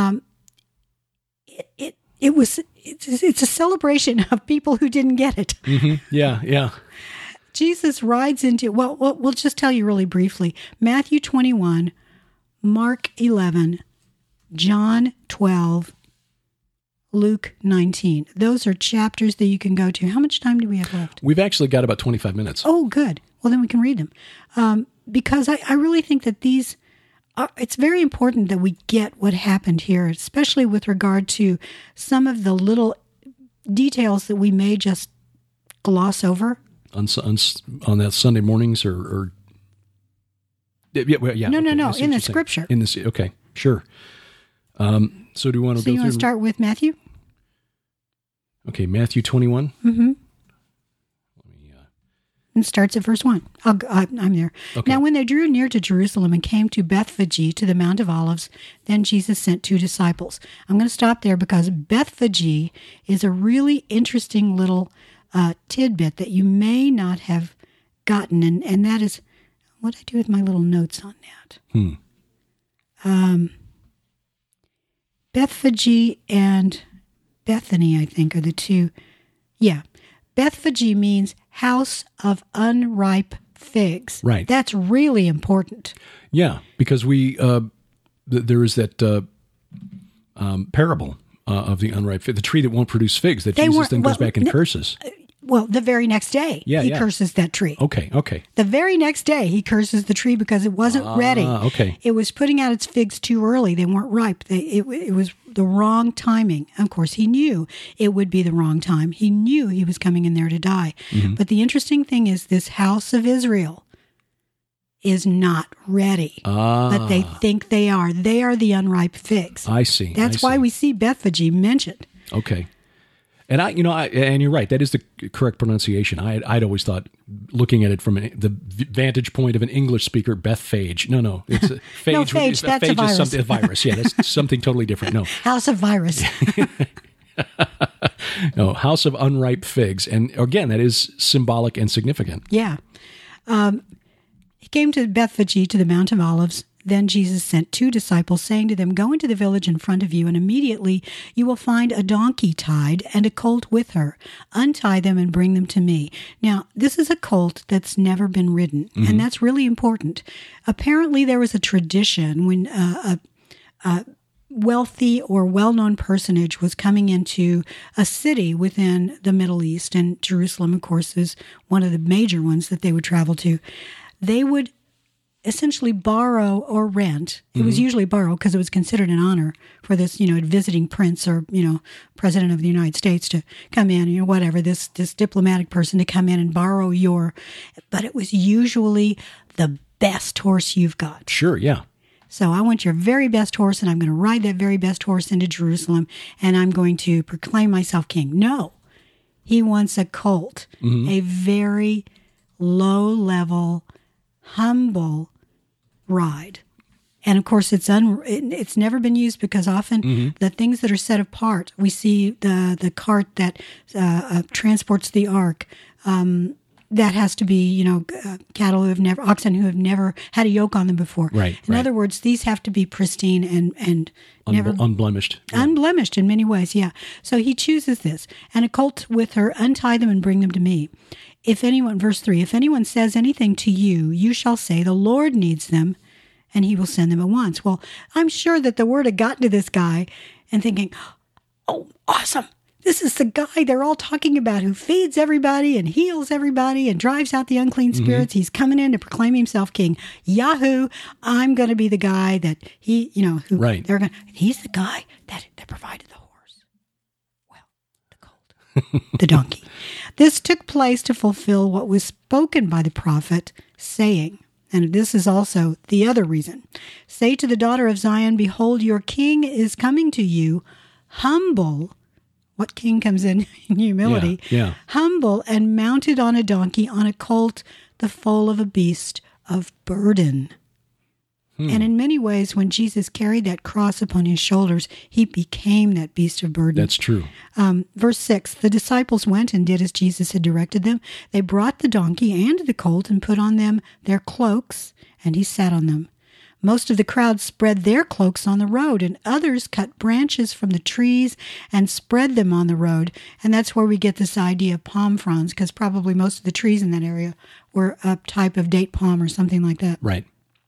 It's a celebration of people who didn't get it. Mm-hmm. Yeah. Jesus rides into, well, we'll just tell you really briefly. Matthew 21, Mark 11, John 12, Luke 19. Those are chapters that you can go to. How much time do we have left? We've actually got about 25 minutes. Oh, good. Well, then we can read them. Because I really think that these, it's very important that we get what happened here, especially with regard to some of the little details that we may just gloss over. On that Sunday mornings or No, okay. No. In the scripture. In this, okay, sure. So do you want to go through? So you want to start with Matthew? Okay, Matthew 21. Mm-hmm. It starts at verse 1. I'm there. Okay. Now, when they drew near to Jerusalem and came to Bethphage, to the Mount of Olives, then Jesus sent 2 disciples. I'm going to stop there because Bethphage is a really interesting little tidbit that you may not have gotten, and that is, what did I do with my little notes on that? Bethphage and Bethany, I think, are the two. Yeah. Bethphage means house of unripe figs. Right. That's really important. Yeah, because there is that parable of the unripe fig, the tree that won't produce figs, that Jesus then goes back and curses. Well, the very next day, he curses that tree. Okay. The very next day, he curses the tree because it wasn't ready. Okay. It was putting out its figs too early. They weren't ripe. It was the wrong timing. Of course, he knew it would be the wrong time. He knew he was coming in there to die. Mm-hmm. But the interesting thing is this house of Israel is not ready. But they think they are. They are the unripe figs. I see. That's why we see Bethphage mentioned. Okay. And and you're right. That is the correct pronunciation. I'd always thought, looking at it from the vantage point of an English speaker, Bethphage. No, it's a phage. No, phage. That's a virus. Is something, a virus. Yeah, that's something totally different. No, house of virus. No, house of unripe figs. And again, that is symbolic and significant. Yeah. He came to Bethphage, to the Mount of Olives. Then Jesus sent 2 disciples, saying to them, "Go into the village in front of you, and immediately you will find a donkey tied and a colt with her. Untie them and bring them to me." Now, this is a colt that's never been ridden, and that's really important. Apparently, there was a tradition when a wealthy or well-known personage was coming into a city within the Middle East, and Jerusalem, of course, is one of the major ones that they would travel to. They would essentially borrow or rent. It was usually borrow because it was considered an honor for this, visiting prince or, president of the United States to come in, whatever, this diplomatic person to come in and borrow but it was usually the best horse you've got. Sure, yeah. So I want your very best horse, and I'm going to ride that very best horse into Jerusalem, and I'm going to proclaim myself king. No, he wants a colt, a very low-level, humble ride. And of course, it's never been used because often the things that are set apart, we see the cart that transports the ark, that has to be, cattle oxen who have never had a yoke on them before. Right. In other words, these have to be pristine and never unblemished. Yeah. Unblemished in many ways, yeah. So he chooses this. And a colt with her, untie them and bring them to me. Verse 3, if anyone says anything to you, you shall say, the Lord needs them, and he will send them at once. Well, I'm sure that the word had gotten to this guy and thinking, oh, awesome. This is the guy they're all talking about who feeds everybody and heals everybody and drives out the unclean spirits. He's coming in to proclaim himself king. Yahoo! I'm going to be the guy that he's the guy that provided the horse. Well, the colt, the donkey. This took place to fulfill what was spoken by the prophet, saying, and this is also the other reason, say to the daughter of Zion, behold, your king is coming to you, humble. What king comes in humility? Yeah. Humble and mounted on a donkey, on a colt, the foal of a beast of burden. And in many ways, when Jesus carried that cross upon his shoulders, he became that beast of burden. That's true. Verse 6, the disciples went and did as Jesus had directed them. They brought the donkey and the colt and put on them their cloaks, and he sat on them. Most of the crowd spread their cloaks on the road, and others cut branches from the trees and spread them on the road. And that's where we get this idea of palm fronds, because probably most of the trees in that area were a type of date palm or something like that. Right.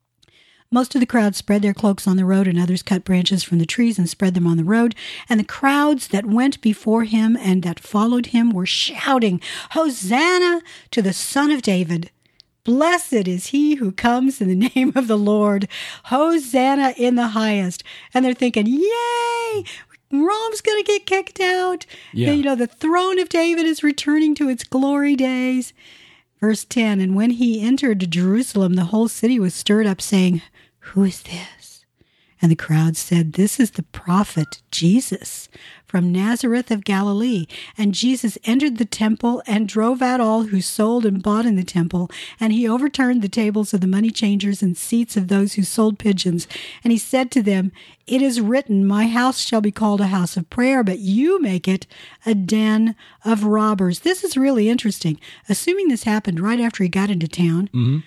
Most of the crowd spread their cloaks on the road, and others cut branches from the trees and spread them on the road. And the crowds that went before him and that followed him were shouting, Hosanna to the Son of David. Blessed is he who comes in the name of the Lord. Hosanna in the highest. And they're thinking, yay! Rome's going to get kicked out. Yeah. The throne of David is returning to its glory days. Verse 10, and when he entered Jerusalem, the whole city was stirred up, saying, Who is this? And the crowd said, This is the prophet Jesus from Nazareth of Galilee. And Jesus entered the temple and drove out all who sold and bought in the temple. And he overturned the tables of the money changers and seats of those who sold pigeons. And he said to them, It is written, My house shall be called a house of prayer, but you make it a den of robbers. This is really interesting. Assuming this happened right after he got into town,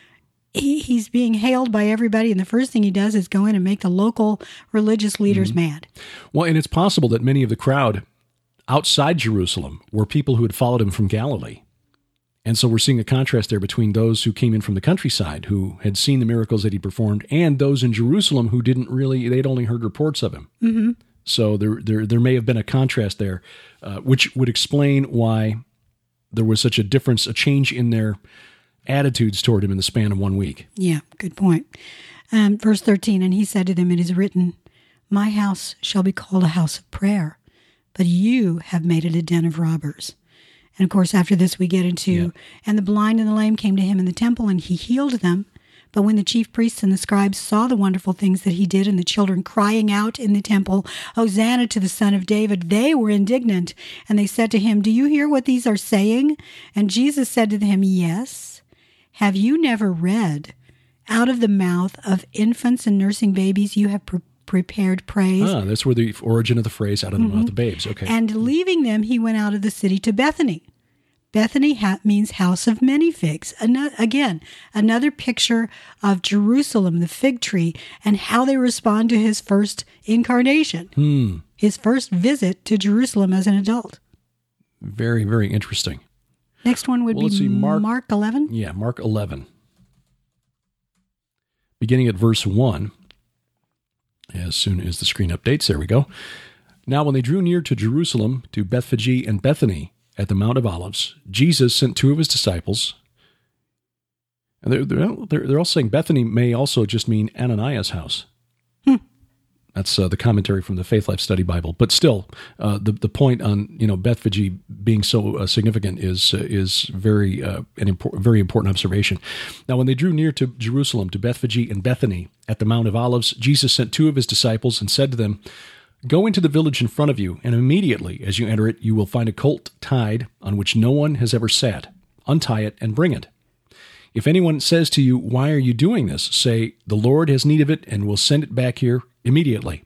he's being hailed by everybody, and the first thing he does is go in and make the local religious leaders mad. Well, and it's possible that many of the crowd outside Jerusalem were people who had followed him from Galilee. And so we're seeing a contrast there between those who came in from the countryside, who had seen the miracles that he performed, and those in Jerusalem who they'd only heard reports of him. Mm-hmm. So there may have been a contrast there, which would explain why there was such a difference, a change in their attitudes toward him in the span of 1 week. Yeah, good point. Verse 13, and he said to them, It is written, My house shall be called a house of prayer, but you have made it a den of robbers. And of course, after this we get into, And the blind and the lame came to him in the temple, and he healed them. But when the chief priests and the scribes saw the wonderful things that he did, and the children crying out in the temple, Hosanna to the Son of David, they were indignant. And they said to him, Do you hear what these are saying? And Jesus said to them, Yes. Have you never read, out of the mouth of infants and nursing babies you have prepared praise? That's where the origin of the phrase, out of the mouth of babes. Okay. And leaving them, he went out of the city to Bethany. Bethany means house of many figs. Another picture of Jerusalem, the fig tree, and how they respond to his first incarnation, his first visit to Jerusalem as an adult. Very, very interesting. Next one would be Mark 11. Yeah, Mark 11. Beginning at verse 1, as soon as the screen updates, there we go. Now when they drew near to Jerusalem, to Bethphage and Bethany at the Mount of Olives, Jesus sent two of his disciples. And they're all saying Bethany may also just mean Ananias' house. That's the commentary from the Faith Life Study Bible. But still, the point on Bethphage being so significant is very very important observation. Now, when they drew near to Jerusalem, to Bethphage and Bethany at the Mount of Olives, Jesus sent two of his disciples and said to them, Go into the village in front of you, and immediately as you enter it, you will find a colt tied on which no one has ever sat. Untie it and bring it. If anyone says to you, Why are you doing this? Say, The Lord has need of it, and will send it back here immediately.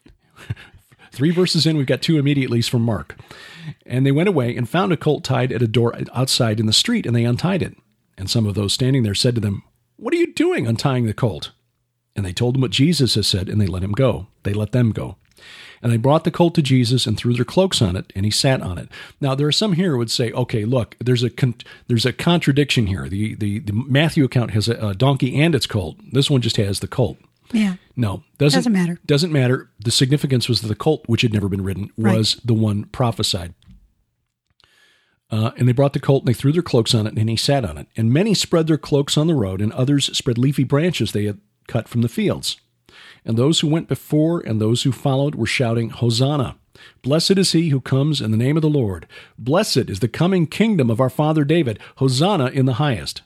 3 verses in, we've got 2 immediatelys from Mark. And they went away and found a colt tied at a door outside in the street, and they untied it. And some of those standing there said to them, What are you doing untying the colt? And they told him what Jesus has said, and they let him go. They let them go. And they brought the colt to Jesus and threw their cloaks on it, and he sat on it. Now, there are some here who would say, okay, look, there's a contradiction here. The Matthew account has a donkey and its colt. This one just has the colt. Yeah. No, doesn't matter. Doesn't matter. The significance was that the colt, which had never been ridden, was the one prophesied. And they brought the colt, and they threw their cloaks on it, and he sat on it. And many spread their cloaks on the road, and others spread leafy branches they had cut from the fields. And those who went before and those who followed were shouting, Hosanna! Blessed is he who comes in the name of the Lord. Blessed is the coming kingdom of our father David. Hosanna in the highest.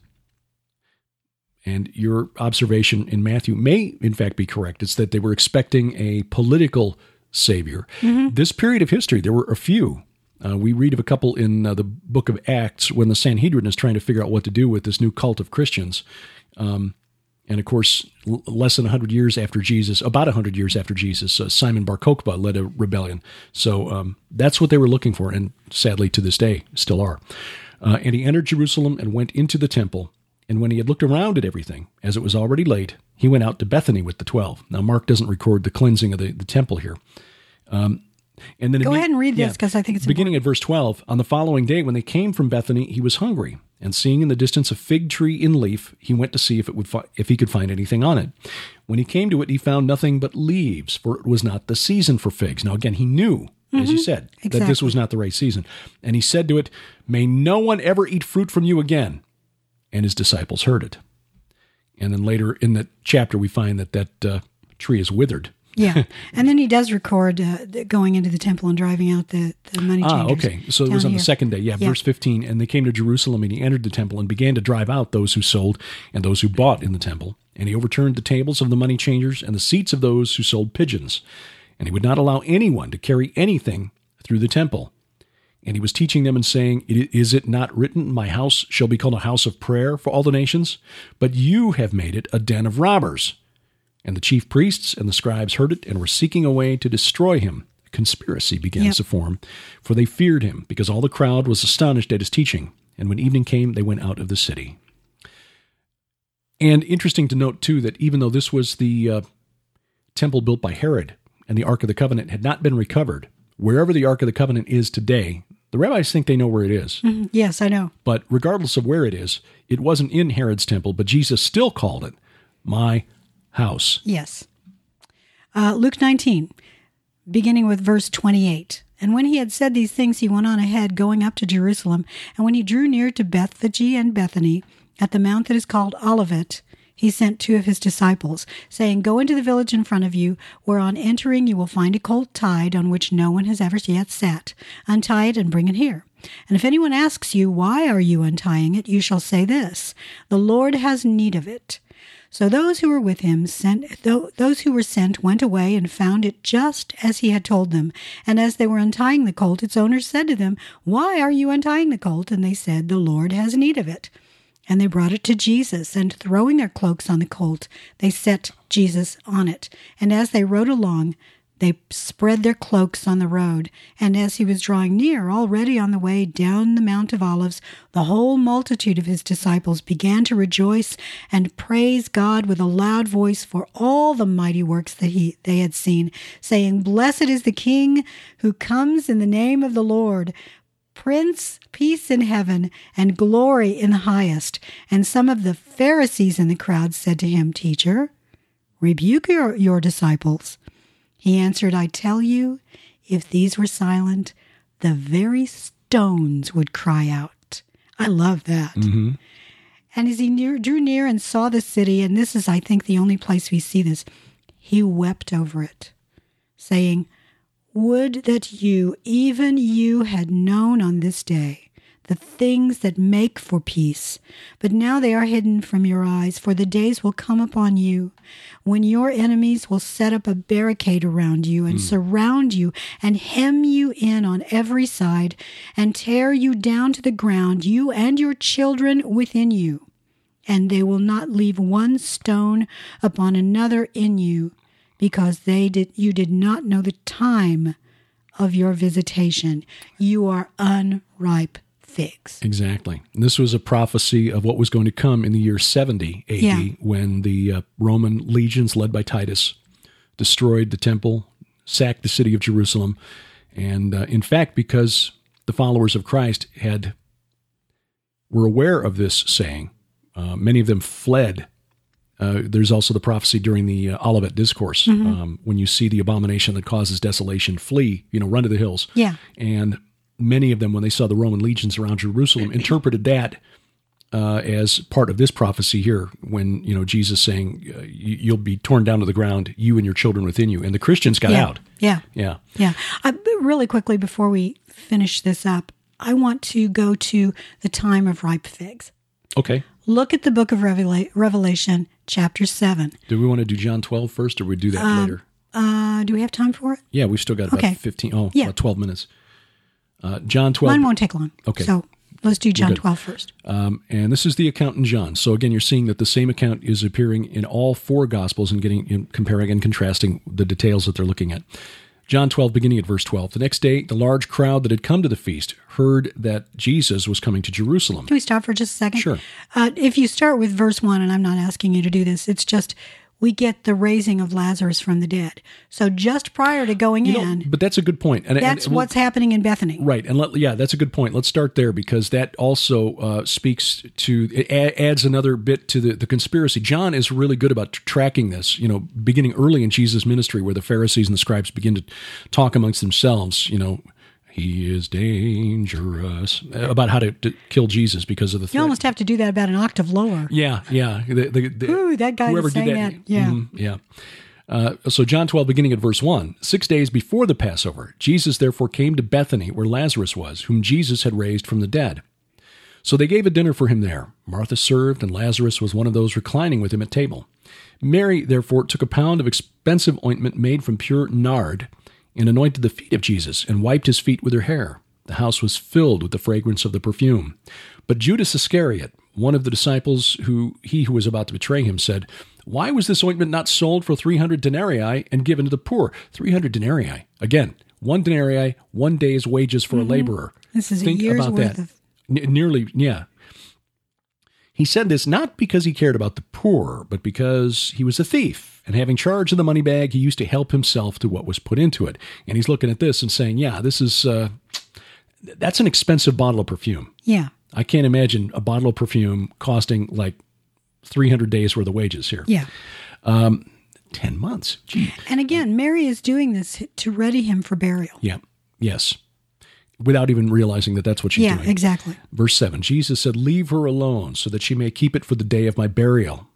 And your observation in Matthew may, in fact, be correct. It's that they were expecting a political savior. Mm-hmm. This period of history, there were a few. We read of a couple in the book of Acts when the Sanhedrin is trying to figure out what to do with this new cult of Christians. And of course, less than 100 years after Jesus, about 100 years after Jesus, Simon Bar Kokhba led a rebellion. So that's what they were looking for, and sadly to this day still are. And he entered Jerusalem and went into the temple. And when he had looked around at everything, as it was already late, he went out to Bethany with the 12. Now, Mark doesn't record the cleansing of the temple here. And then Go ahead and read this, because I think it's beginning at verse 12. On the following day, when they came from Bethany, he was hungry. And seeing in the distance a fig tree in leaf, he went to see if he could find anything on it. When he came to it, he found nothing but leaves, for it was not the season for figs. Now, again, he knew, as you said, that this was not the right season. And he said to it, "May no one ever eat fruit from you again." And his disciples heard it. And then later in the chapter, we find that tree is withered. Yeah. And then he does record going into the temple and driving out the money changers. Okay. So it was on the second day. Yeah, verse 15. And they came to Jerusalem, and he entered the temple and began to drive out those who sold and those who bought in the temple. And he overturned the tables of the money changers and the seats of those who sold pigeons. And he would not allow anyone to carry anything through the temple. And he was teaching them and saying, "Is it not written, my house shall be called a house of prayer for all the nations? But you have made it a den of robbers." And the chief priests and the scribes heard it and were seeking a way to destroy him. A conspiracy began to form, for they feared him, because all the crowd was astonished at his teaching. And when evening came, they went out of the city. And interesting to note, too, that even though this was the temple built by Herod and the Ark of the Covenant had not been recovered, wherever the Ark of the Covenant is today, the rabbis think they know where it is. Mm-hmm. Yes, I know. But regardless of where it is, it wasn't in Herod's temple, but Jesus still called it my house. Yes. Luke 19, beginning with verse 28. And when he had said these things, he went on ahead, going up to Jerusalem. And when he drew near to Bethphage and Bethany, at the mount that is called Olivet, he sent 2 of his disciples, saying, "Go into the village in front of you, where on entering you will find a colt tied, on which no one has ever yet sat. Untie it and bring it here. And if anyone asks you, 'Why are you untying it?' you shall say this, 'The Lord has need of it.'" So those who were with him those who were sent went away and found it just as he had told them. And as they were untying the colt, its owner said to them, "Why are you untying the colt?" And they said, "The Lord has need of it." And they brought it to Jesus, and throwing their cloaks on the colt, they set Jesus on it. And as they rode along, they spread their cloaks on the road. And as he was drawing near, already on the way down the Mount of Olives, the whole multitude of his disciples began to rejoice and praise God with a loud voice for all the mighty works that they had seen, saying, "Blessed is the King who comes in the name of the Lord. Prince, peace in heaven, and glory in the highest." And some of the Pharisees in the crowd said to him, "Teacher, rebuke your disciples." He answered, "I tell you, if these were silent, the very stones would cry out." I love that. Mm-hmm. And as he drew near and saw the city, and this is, I think, the only place we see this, he wept over it, saying, "Would that you, even you, had known on this day the things that make for peace. But now they are hidden from your eyes, for the days will come upon you when your enemies will set up a barricade around you and surround you and hem you in on every side and tear you down to the ground, you and your children within you. And they will not leave one stone upon another in you, because you did not know the time of your visitation. You are unripe figs. Exactly. And this was a prophecy of what was going to come in the year 70 AD, when the Roman legions led by Titus destroyed the temple, sacked the city of Jerusalem. And in fact, because the followers of Christ were aware of this saying, many of them fled. There's also the prophecy during the Olivet Discourse, when you see the abomination that causes desolation, flee, run to the hills. Yeah. And many of them, when they saw the Roman legions around Jerusalem, interpreted that as part of this prophecy here, when Jesus saying, "You'll be torn down to the ground, you and your children within you," and the Christians got out. Yeah. Yeah. Really quickly before we finish this up, I want to go to the time of ripe figs. Okay. Look at the book of Revelation, chapter 7. Do we want to do John 12 first, or we do that later? Do we have time for it? Yeah, we've still got about 12 minutes. John 12. Mine won't take long. Okay. So Let's do John 12 first. And this is the account in John. So again, you're seeing that the same account is appearing in all four Gospels and comparing and contrasting the details that they're looking at. John 12, beginning at verse 12. The next day, the large crowd that had come to the feast heard that Jesus was coming to Jerusalem. Can we stop for just a second? Sure. If you start with verse 1, and I'm not asking you to do this, it's just we get the raising of Lazarus from the dead. So just prior to going in, but that's a good point. That's what's happening in Bethany. Right. And that's a good point. Let's start there because that also speaks to, it adds another bit to the conspiracy. John is really good about tracking this, beginning early in Jesus' ministry where the Pharisees and the scribes begin to talk amongst themselves, he is dangerous, about how to kill Jesus because of the threat. You almost have to do that about an octave lower. Yeah. Ooh, that guy is saying that. Yeah. Yeah. So John 12, beginning at verse 1, 6 days before the Passover, Jesus therefore came to Bethany where Lazarus was, whom Jesus had raised from the dead. So they gave a dinner for him there. Martha served, and Lazarus was one of those reclining with him at table. Mary therefore took a pound of expensive ointment made from pure nard, and anointed the feet of Jesus, and wiped his feet with her hair. The house was filled with the fragrance of the perfume. But Judas Iscariot, one of the disciples who was about to betray him, said, "Why was this ointment not sold for 300 denarii and given to the poor?" 300 denarii. Again, 1 denarii, 1 day's wages for a laborer. This is Think a year's about worth that. of... Nearly, yeah. He said this not because he cared about the poor, but because he was a thief. And having charge of the money bag, he used to help himself to what was put into it. And he's looking at this and saying, yeah, this is, that's an expensive bottle of perfume. Yeah. I can't imagine a bottle of perfume costing like 300 days worth of wages here. Yeah. 10 months. Gee. And again, Mary is doing this to ready him for burial. Yeah. Yes. Without even realizing that that's what she's doing. Yeah, exactly. Verse 7, Jesus said, "Leave her alone so that she may keep it for the day of my burial.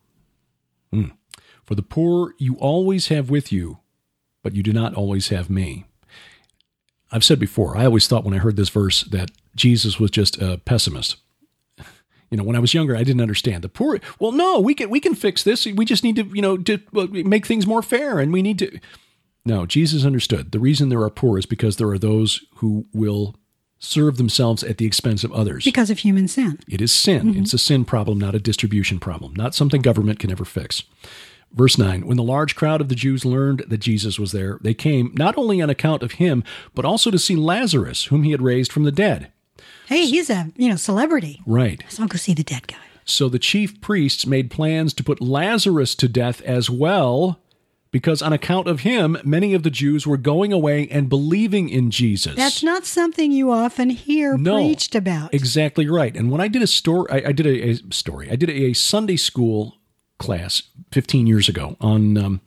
For the poor you always have with you, but you do not always have me." I've said before, I always thought when I heard this verse that Jesus was just a pessimist. When I was younger, I didn't understand. The poor, well, no, we can fix this. We just need to, make things more fair, and we need to... No, Jesus understood. The reason there are poor is because there are those who will serve themselves at the expense of others. Because of human sin. It is sin. It's a sin problem, not a distribution problem, not something government can ever fix. Verse 9, when the large crowd of the Jews learned that Jesus was there, they came not only on account of him, but also to see Lazarus, whom he had raised from the dead. Hey, he's a celebrity. Right. So I'll go see the dead guy. So the chief priests made plans to put Lazarus to death as well, because on account of him, many of the Jews were going away and believing in Jesus. That's not something you often hear preached about. Exactly right. And when I did I did a Sunday school class 15 years ago on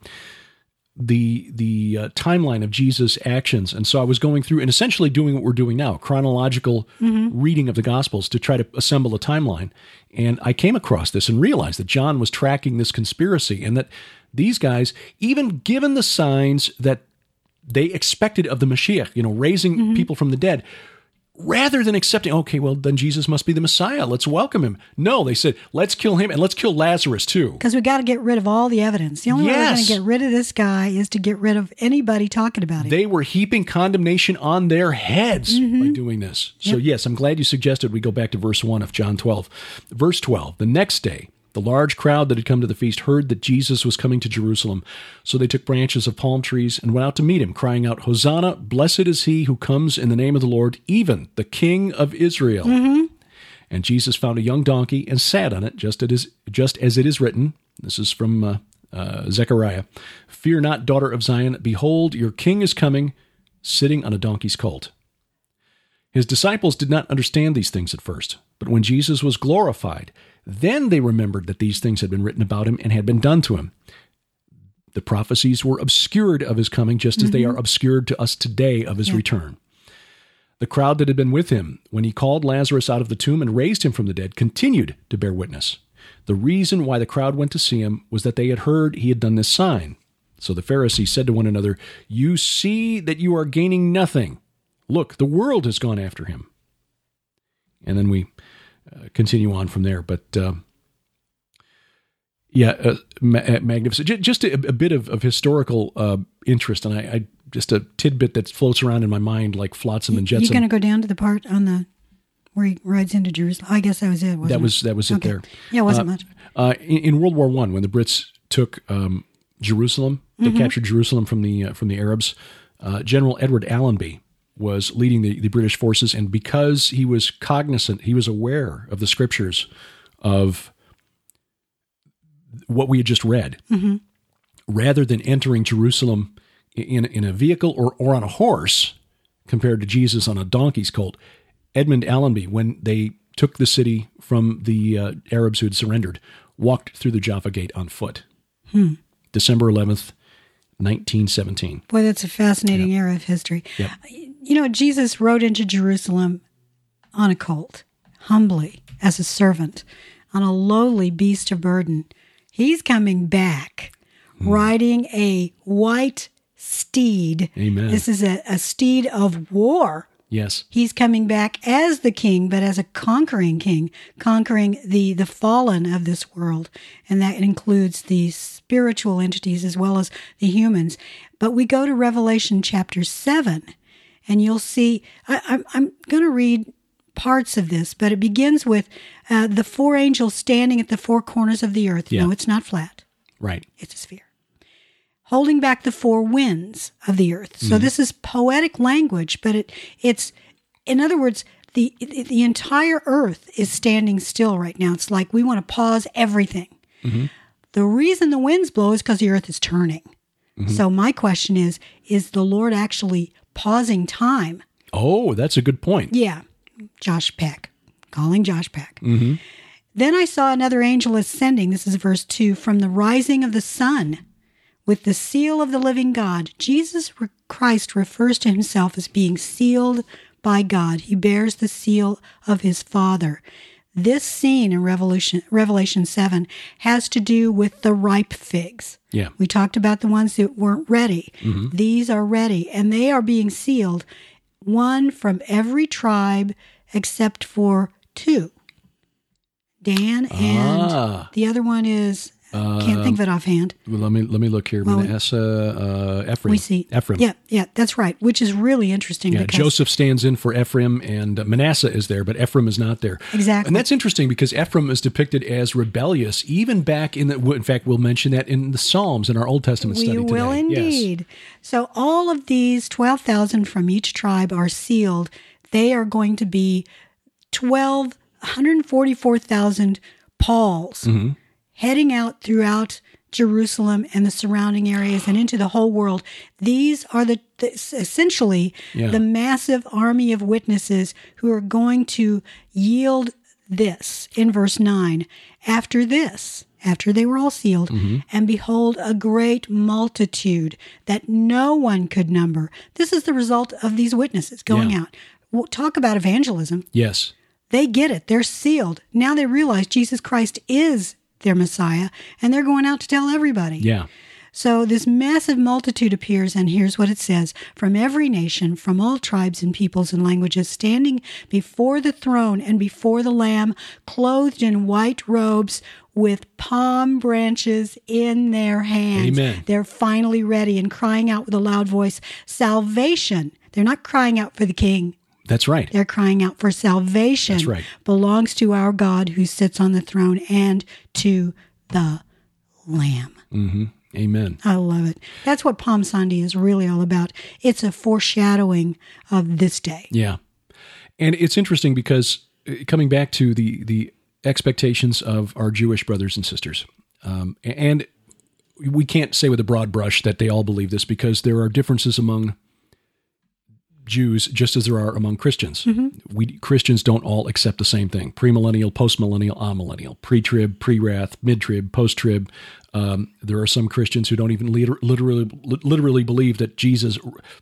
the timeline of Jesus' actions. And so I was going through and essentially doing what we're doing now, chronological reading of the Gospels to try to assemble a timeline. And I came across this and realized that John was tracking this conspiracy and that these guys, even given the signs that they expected of the Mashiach, raising people from the dead, rather than accepting, okay, well, then Jesus must be the Messiah. Let's welcome him. No, they said, let's kill him and let's kill Lazarus too. Because we got to get rid of all the evidence. The only way we're going to get rid of this guy is to get rid of anybody talking about him. They were heaping condemnation on their heads by doing this. So yes, I'm glad you suggested we go back to verse 1 of John 12. Verse 12, the next day, the large crowd that had come to the feast heard that Jesus was coming to Jerusalem. So they took branches of palm trees and went out to meet him, crying out, "Hosanna, blessed is he who comes in the name of the Lord, even the King of Israel." And Jesus found a young donkey and sat on it, just as it is written. This is from Zechariah. "Fear not, daughter of Zion. Behold, your king is coming, sitting on a donkey's colt." His disciples did not understand these things at first, but when Jesus was glorified, then they remembered that these things had been written about him and had been done to him. The prophecies were obscured of his coming, just as they are obscured to us today of his return. The crowd that had been with him when he called Lazarus out of the tomb and raised him from the dead continued to bear witness. The reason why the crowd went to see him was that they had heard he had done this sign. So the Pharisees said to one another, "You see that you are gaining nothing. Look, the world has gone after him." And then we continue on from there. But magnificent. Just a bit of historical interest, and I just a tidbit that floats around in my mind like flotsam and jetsam. You're going to go down to the part on the where he rides into Jerusalem. I guess that was it. Wasn't That was it okay. there. Yeah, it wasn't much. In World War I, when the Brits took Jerusalem, they captured Jerusalem from the Arabs. General Edward Allenby was leading the British forces, and because he was cognizant, he was aware of the scriptures of what we had just read, rather than entering Jerusalem in a vehicle or on a horse, compared to Jesus on a donkey's colt, Edmund Allenby, when they took the city from the Arabs who had surrendered, walked through the Jaffa Gate on foot. December 11th, 1917. Boy, that's a fascinating era of history. Yep. You know, Jesus rode into Jerusalem on a colt, humbly, as a servant, on a lowly beast of burden. He's coming back, riding a white steed. Amen. This is a steed of war. Yes. He's coming back as the king, but as a conquering king, conquering the fallen of this world. And that includes the spiritual entities as well as the humans. But we go to Revelation chapter 7, and you'll see, I'm going to read parts of this, but it begins with the four angels standing at the four corners of the earth. Yeah. No, it's not flat. Right. It's a sphere. Holding back the four winds of the earth. So this is poetic language, but it's in other words, the entire earth is standing still right now. It's like we want to pause everything. The reason the winds blow is because the earth is turning. So my question is the Lord actually pausing time? Oh, that's a good point. Yeah. Josh Peck, calling Josh Peck. Then I saw another angel ascending, this is verse 2, from the rising of the sun with the seal of the living God. Jesus Christ refers to himself as being sealed by God. He bears the seal of his Father. This scene in Revelation 7 has to do with the ripe figs. Yeah. We talked about the ones that weren't ready. These are ready, and they are being sealed, one from every tribe except for two. Dan and the other one is... can't think of it offhand. Well, let me look here. Manasseh, Ephraim. We see Ephraim. Yeah, that's right. Which is really interesting. Yeah, because Joseph stands in for Ephraim, and Manasseh is there, but Ephraim is not there. Exactly. And that's interesting because Ephraim is depicted as rebellious, even back in fact, we'll mention that in the Psalms in our Old Testament study today. We will indeed. Yes. So all of these 12,000 from each tribe are sealed. They are going to be 144,000 Pauls. Heading out throughout Jerusalem and the surrounding areas and into the whole world. These are essentially the massive army of witnesses who are going to yield this in verse 9. After they were all sealed, and behold, a great multitude that no one could number. This is the result of these witnesses going out. We'll talk about evangelism. Yes. They get it. They're sealed. Now they realize Jesus Christ is their Messiah, and they're going out to tell everybody. Yeah. So this massive multitude appears, and here's what it says: from every nation, from all tribes and peoples and languages, standing before the throne and before the Lamb, clothed in white robes with palm branches in their hands. Amen. They're finally ready and crying out with a loud voice, salvation. They're not crying out for the king. That's right. They're crying out for salvation. That's right. Belongs to our God who sits on the throne and to the Lamb. Amen. I love it. That's what Palm Sunday is really all about. It's a foreshadowing of this day. Yeah. And it's interesting because coming back to the expectations of our Jewish brothers and sisters, and we can't say with a broad brush that they all believe this because there are differences among Jews just as there are among Christians. We Christians don't all accept the same thing. Premillennial, postmillennial, amillennial, pre-trib, pre-wrath, mid-trib, post-trib. There are some Christians who don't even literally believe that Jesus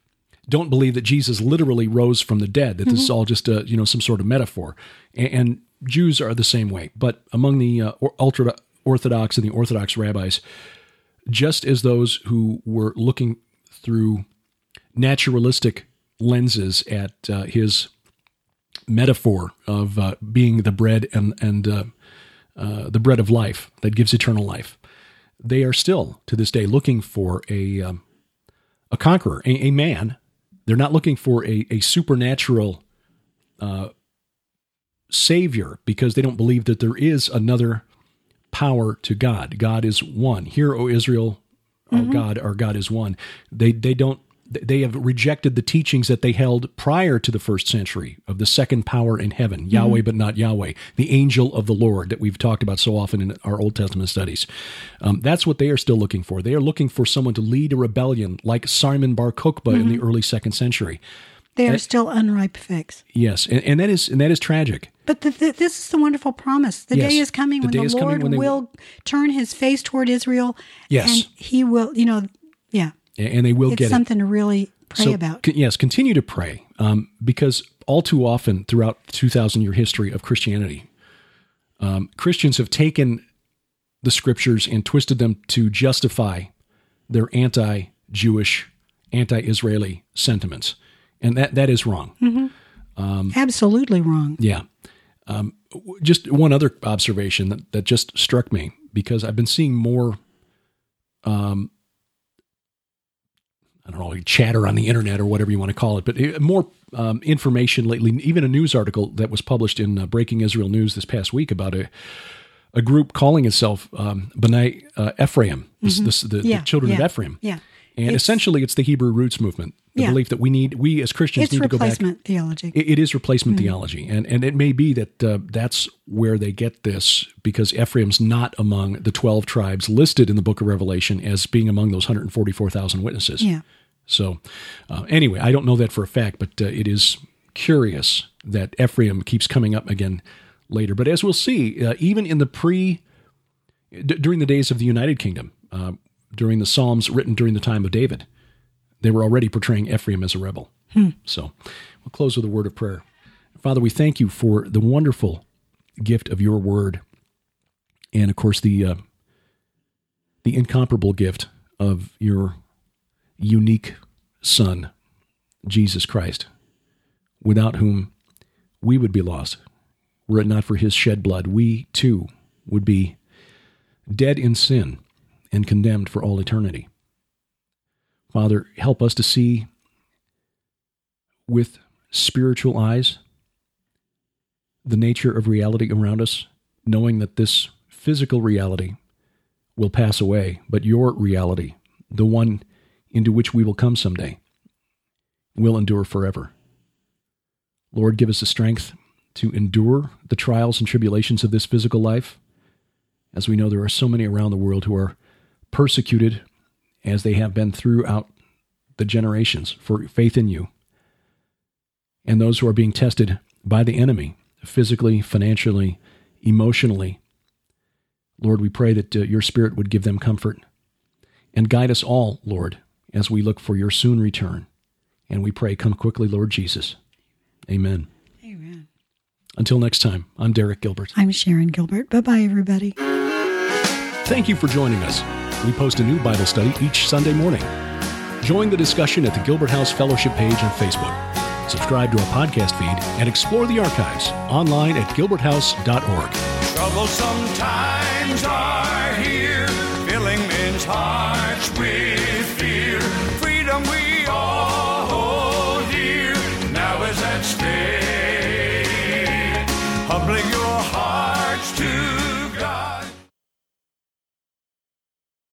literally rose from the dead, that this is all just some sort of metaphor. And Jews are the same way. But among the ultra-Orthodox and the Orthodox rabbis, just as those who were looking through naturalistic lenses at his metaphor of being the bread and the bread of life that gives eternal life, they are still to this day looking for a conqueror, a man. They're not looking for a supernatural Savior because they don't believe that there is another power to God. God is one. Hear, O Israel, our God is one. They have rejected the teachings that they held prior to the first century of the second power in heaven, Yahweh but not Yahweh, the angel of the Lord that we've talked about so often in our Old Testament studies. That's what they are still looking for. They are looking for someone to lead a rebellion like Simon Bar Kokhba in the early 2nd century. They are still unripe figs. Yes, and that is tragic. But this is the wonderful promise. The day is coming when the Lord will turn his face toward Israel. Yes. And he will, And they will get it. It's something to really pray about. Yes, continue to pray because all too often throughout the 2,000-year history of Christianity, Christians have taken the scriptures and twisted them to justify their anti-Jewish, anti-Israeli sentiments. And that is wrong. Absolutely wrong. Yeah. Just one other observation that just struck me, because I've been seeing more chatter on the internet or whatever you want to call it, but more information lately, even a news article that was published in Breaking Israel News this past week about a group calling itself B'nai Ephraim, the children of Ephraim. Yeah. And essentially it's the Hebrew roots movement, the belief that we as Christians need to go back. It's replacement theology. It is replacement theology. And it may be that that's where they get this, because Ephraim's not among the 12 tribes listed in the book of Revelation as being among those 144,000 witnesses. Yeah. So anyway, I don't know that for a fact, but it is curious that Ephraim keeps coming up again later. But as we'll see, even in the during the days of the United Kingdom, during the Psalms written during the time of David, they were already portraying Ephraim as a rebel. So we'll close with a word of prayer. Father, we thank you for the wonderful gift of your word, and of course the incomparable gift of your unique Son, Jesus Christ, without whom we would be lost. Were it not for his shed blood, we too would be dead in sin and condemned for all eternity. Father, help us to see with spiritual eyes the nature of reality around us, knowing that this physical reality will pass away, but your reality, the one into which we will come someday, will endure forever. Lord, give us the strength to endure the trials and tribulations of this physical life, as we know there are so many around the world who are persecuted, as they have been throughout the generations, for faith in you, and those who are being tested by the enemy, physically, financially, emotionally. Lord, we pray that your Spirit would give them comfort and guide us all, Lord, as we look for your soon return. And we pray, come quickly, Lord Jesus. Amen. Amen. Until next time, I'm Derek Gilbert. I'm Sharon Gilbert. Bye-bye, everybody. Thank you for joining us. We post a new Bible study each Sunday morning. Join the discussion at the Gilbert House Fellowship page on Facebook. Subscribe to our podcast feed and explore the archives online at gilberthouse.org. Troublesome times are here, filling men's hearts with fear. Freedom we all hold dear, now is at stake. Humbling your hearts to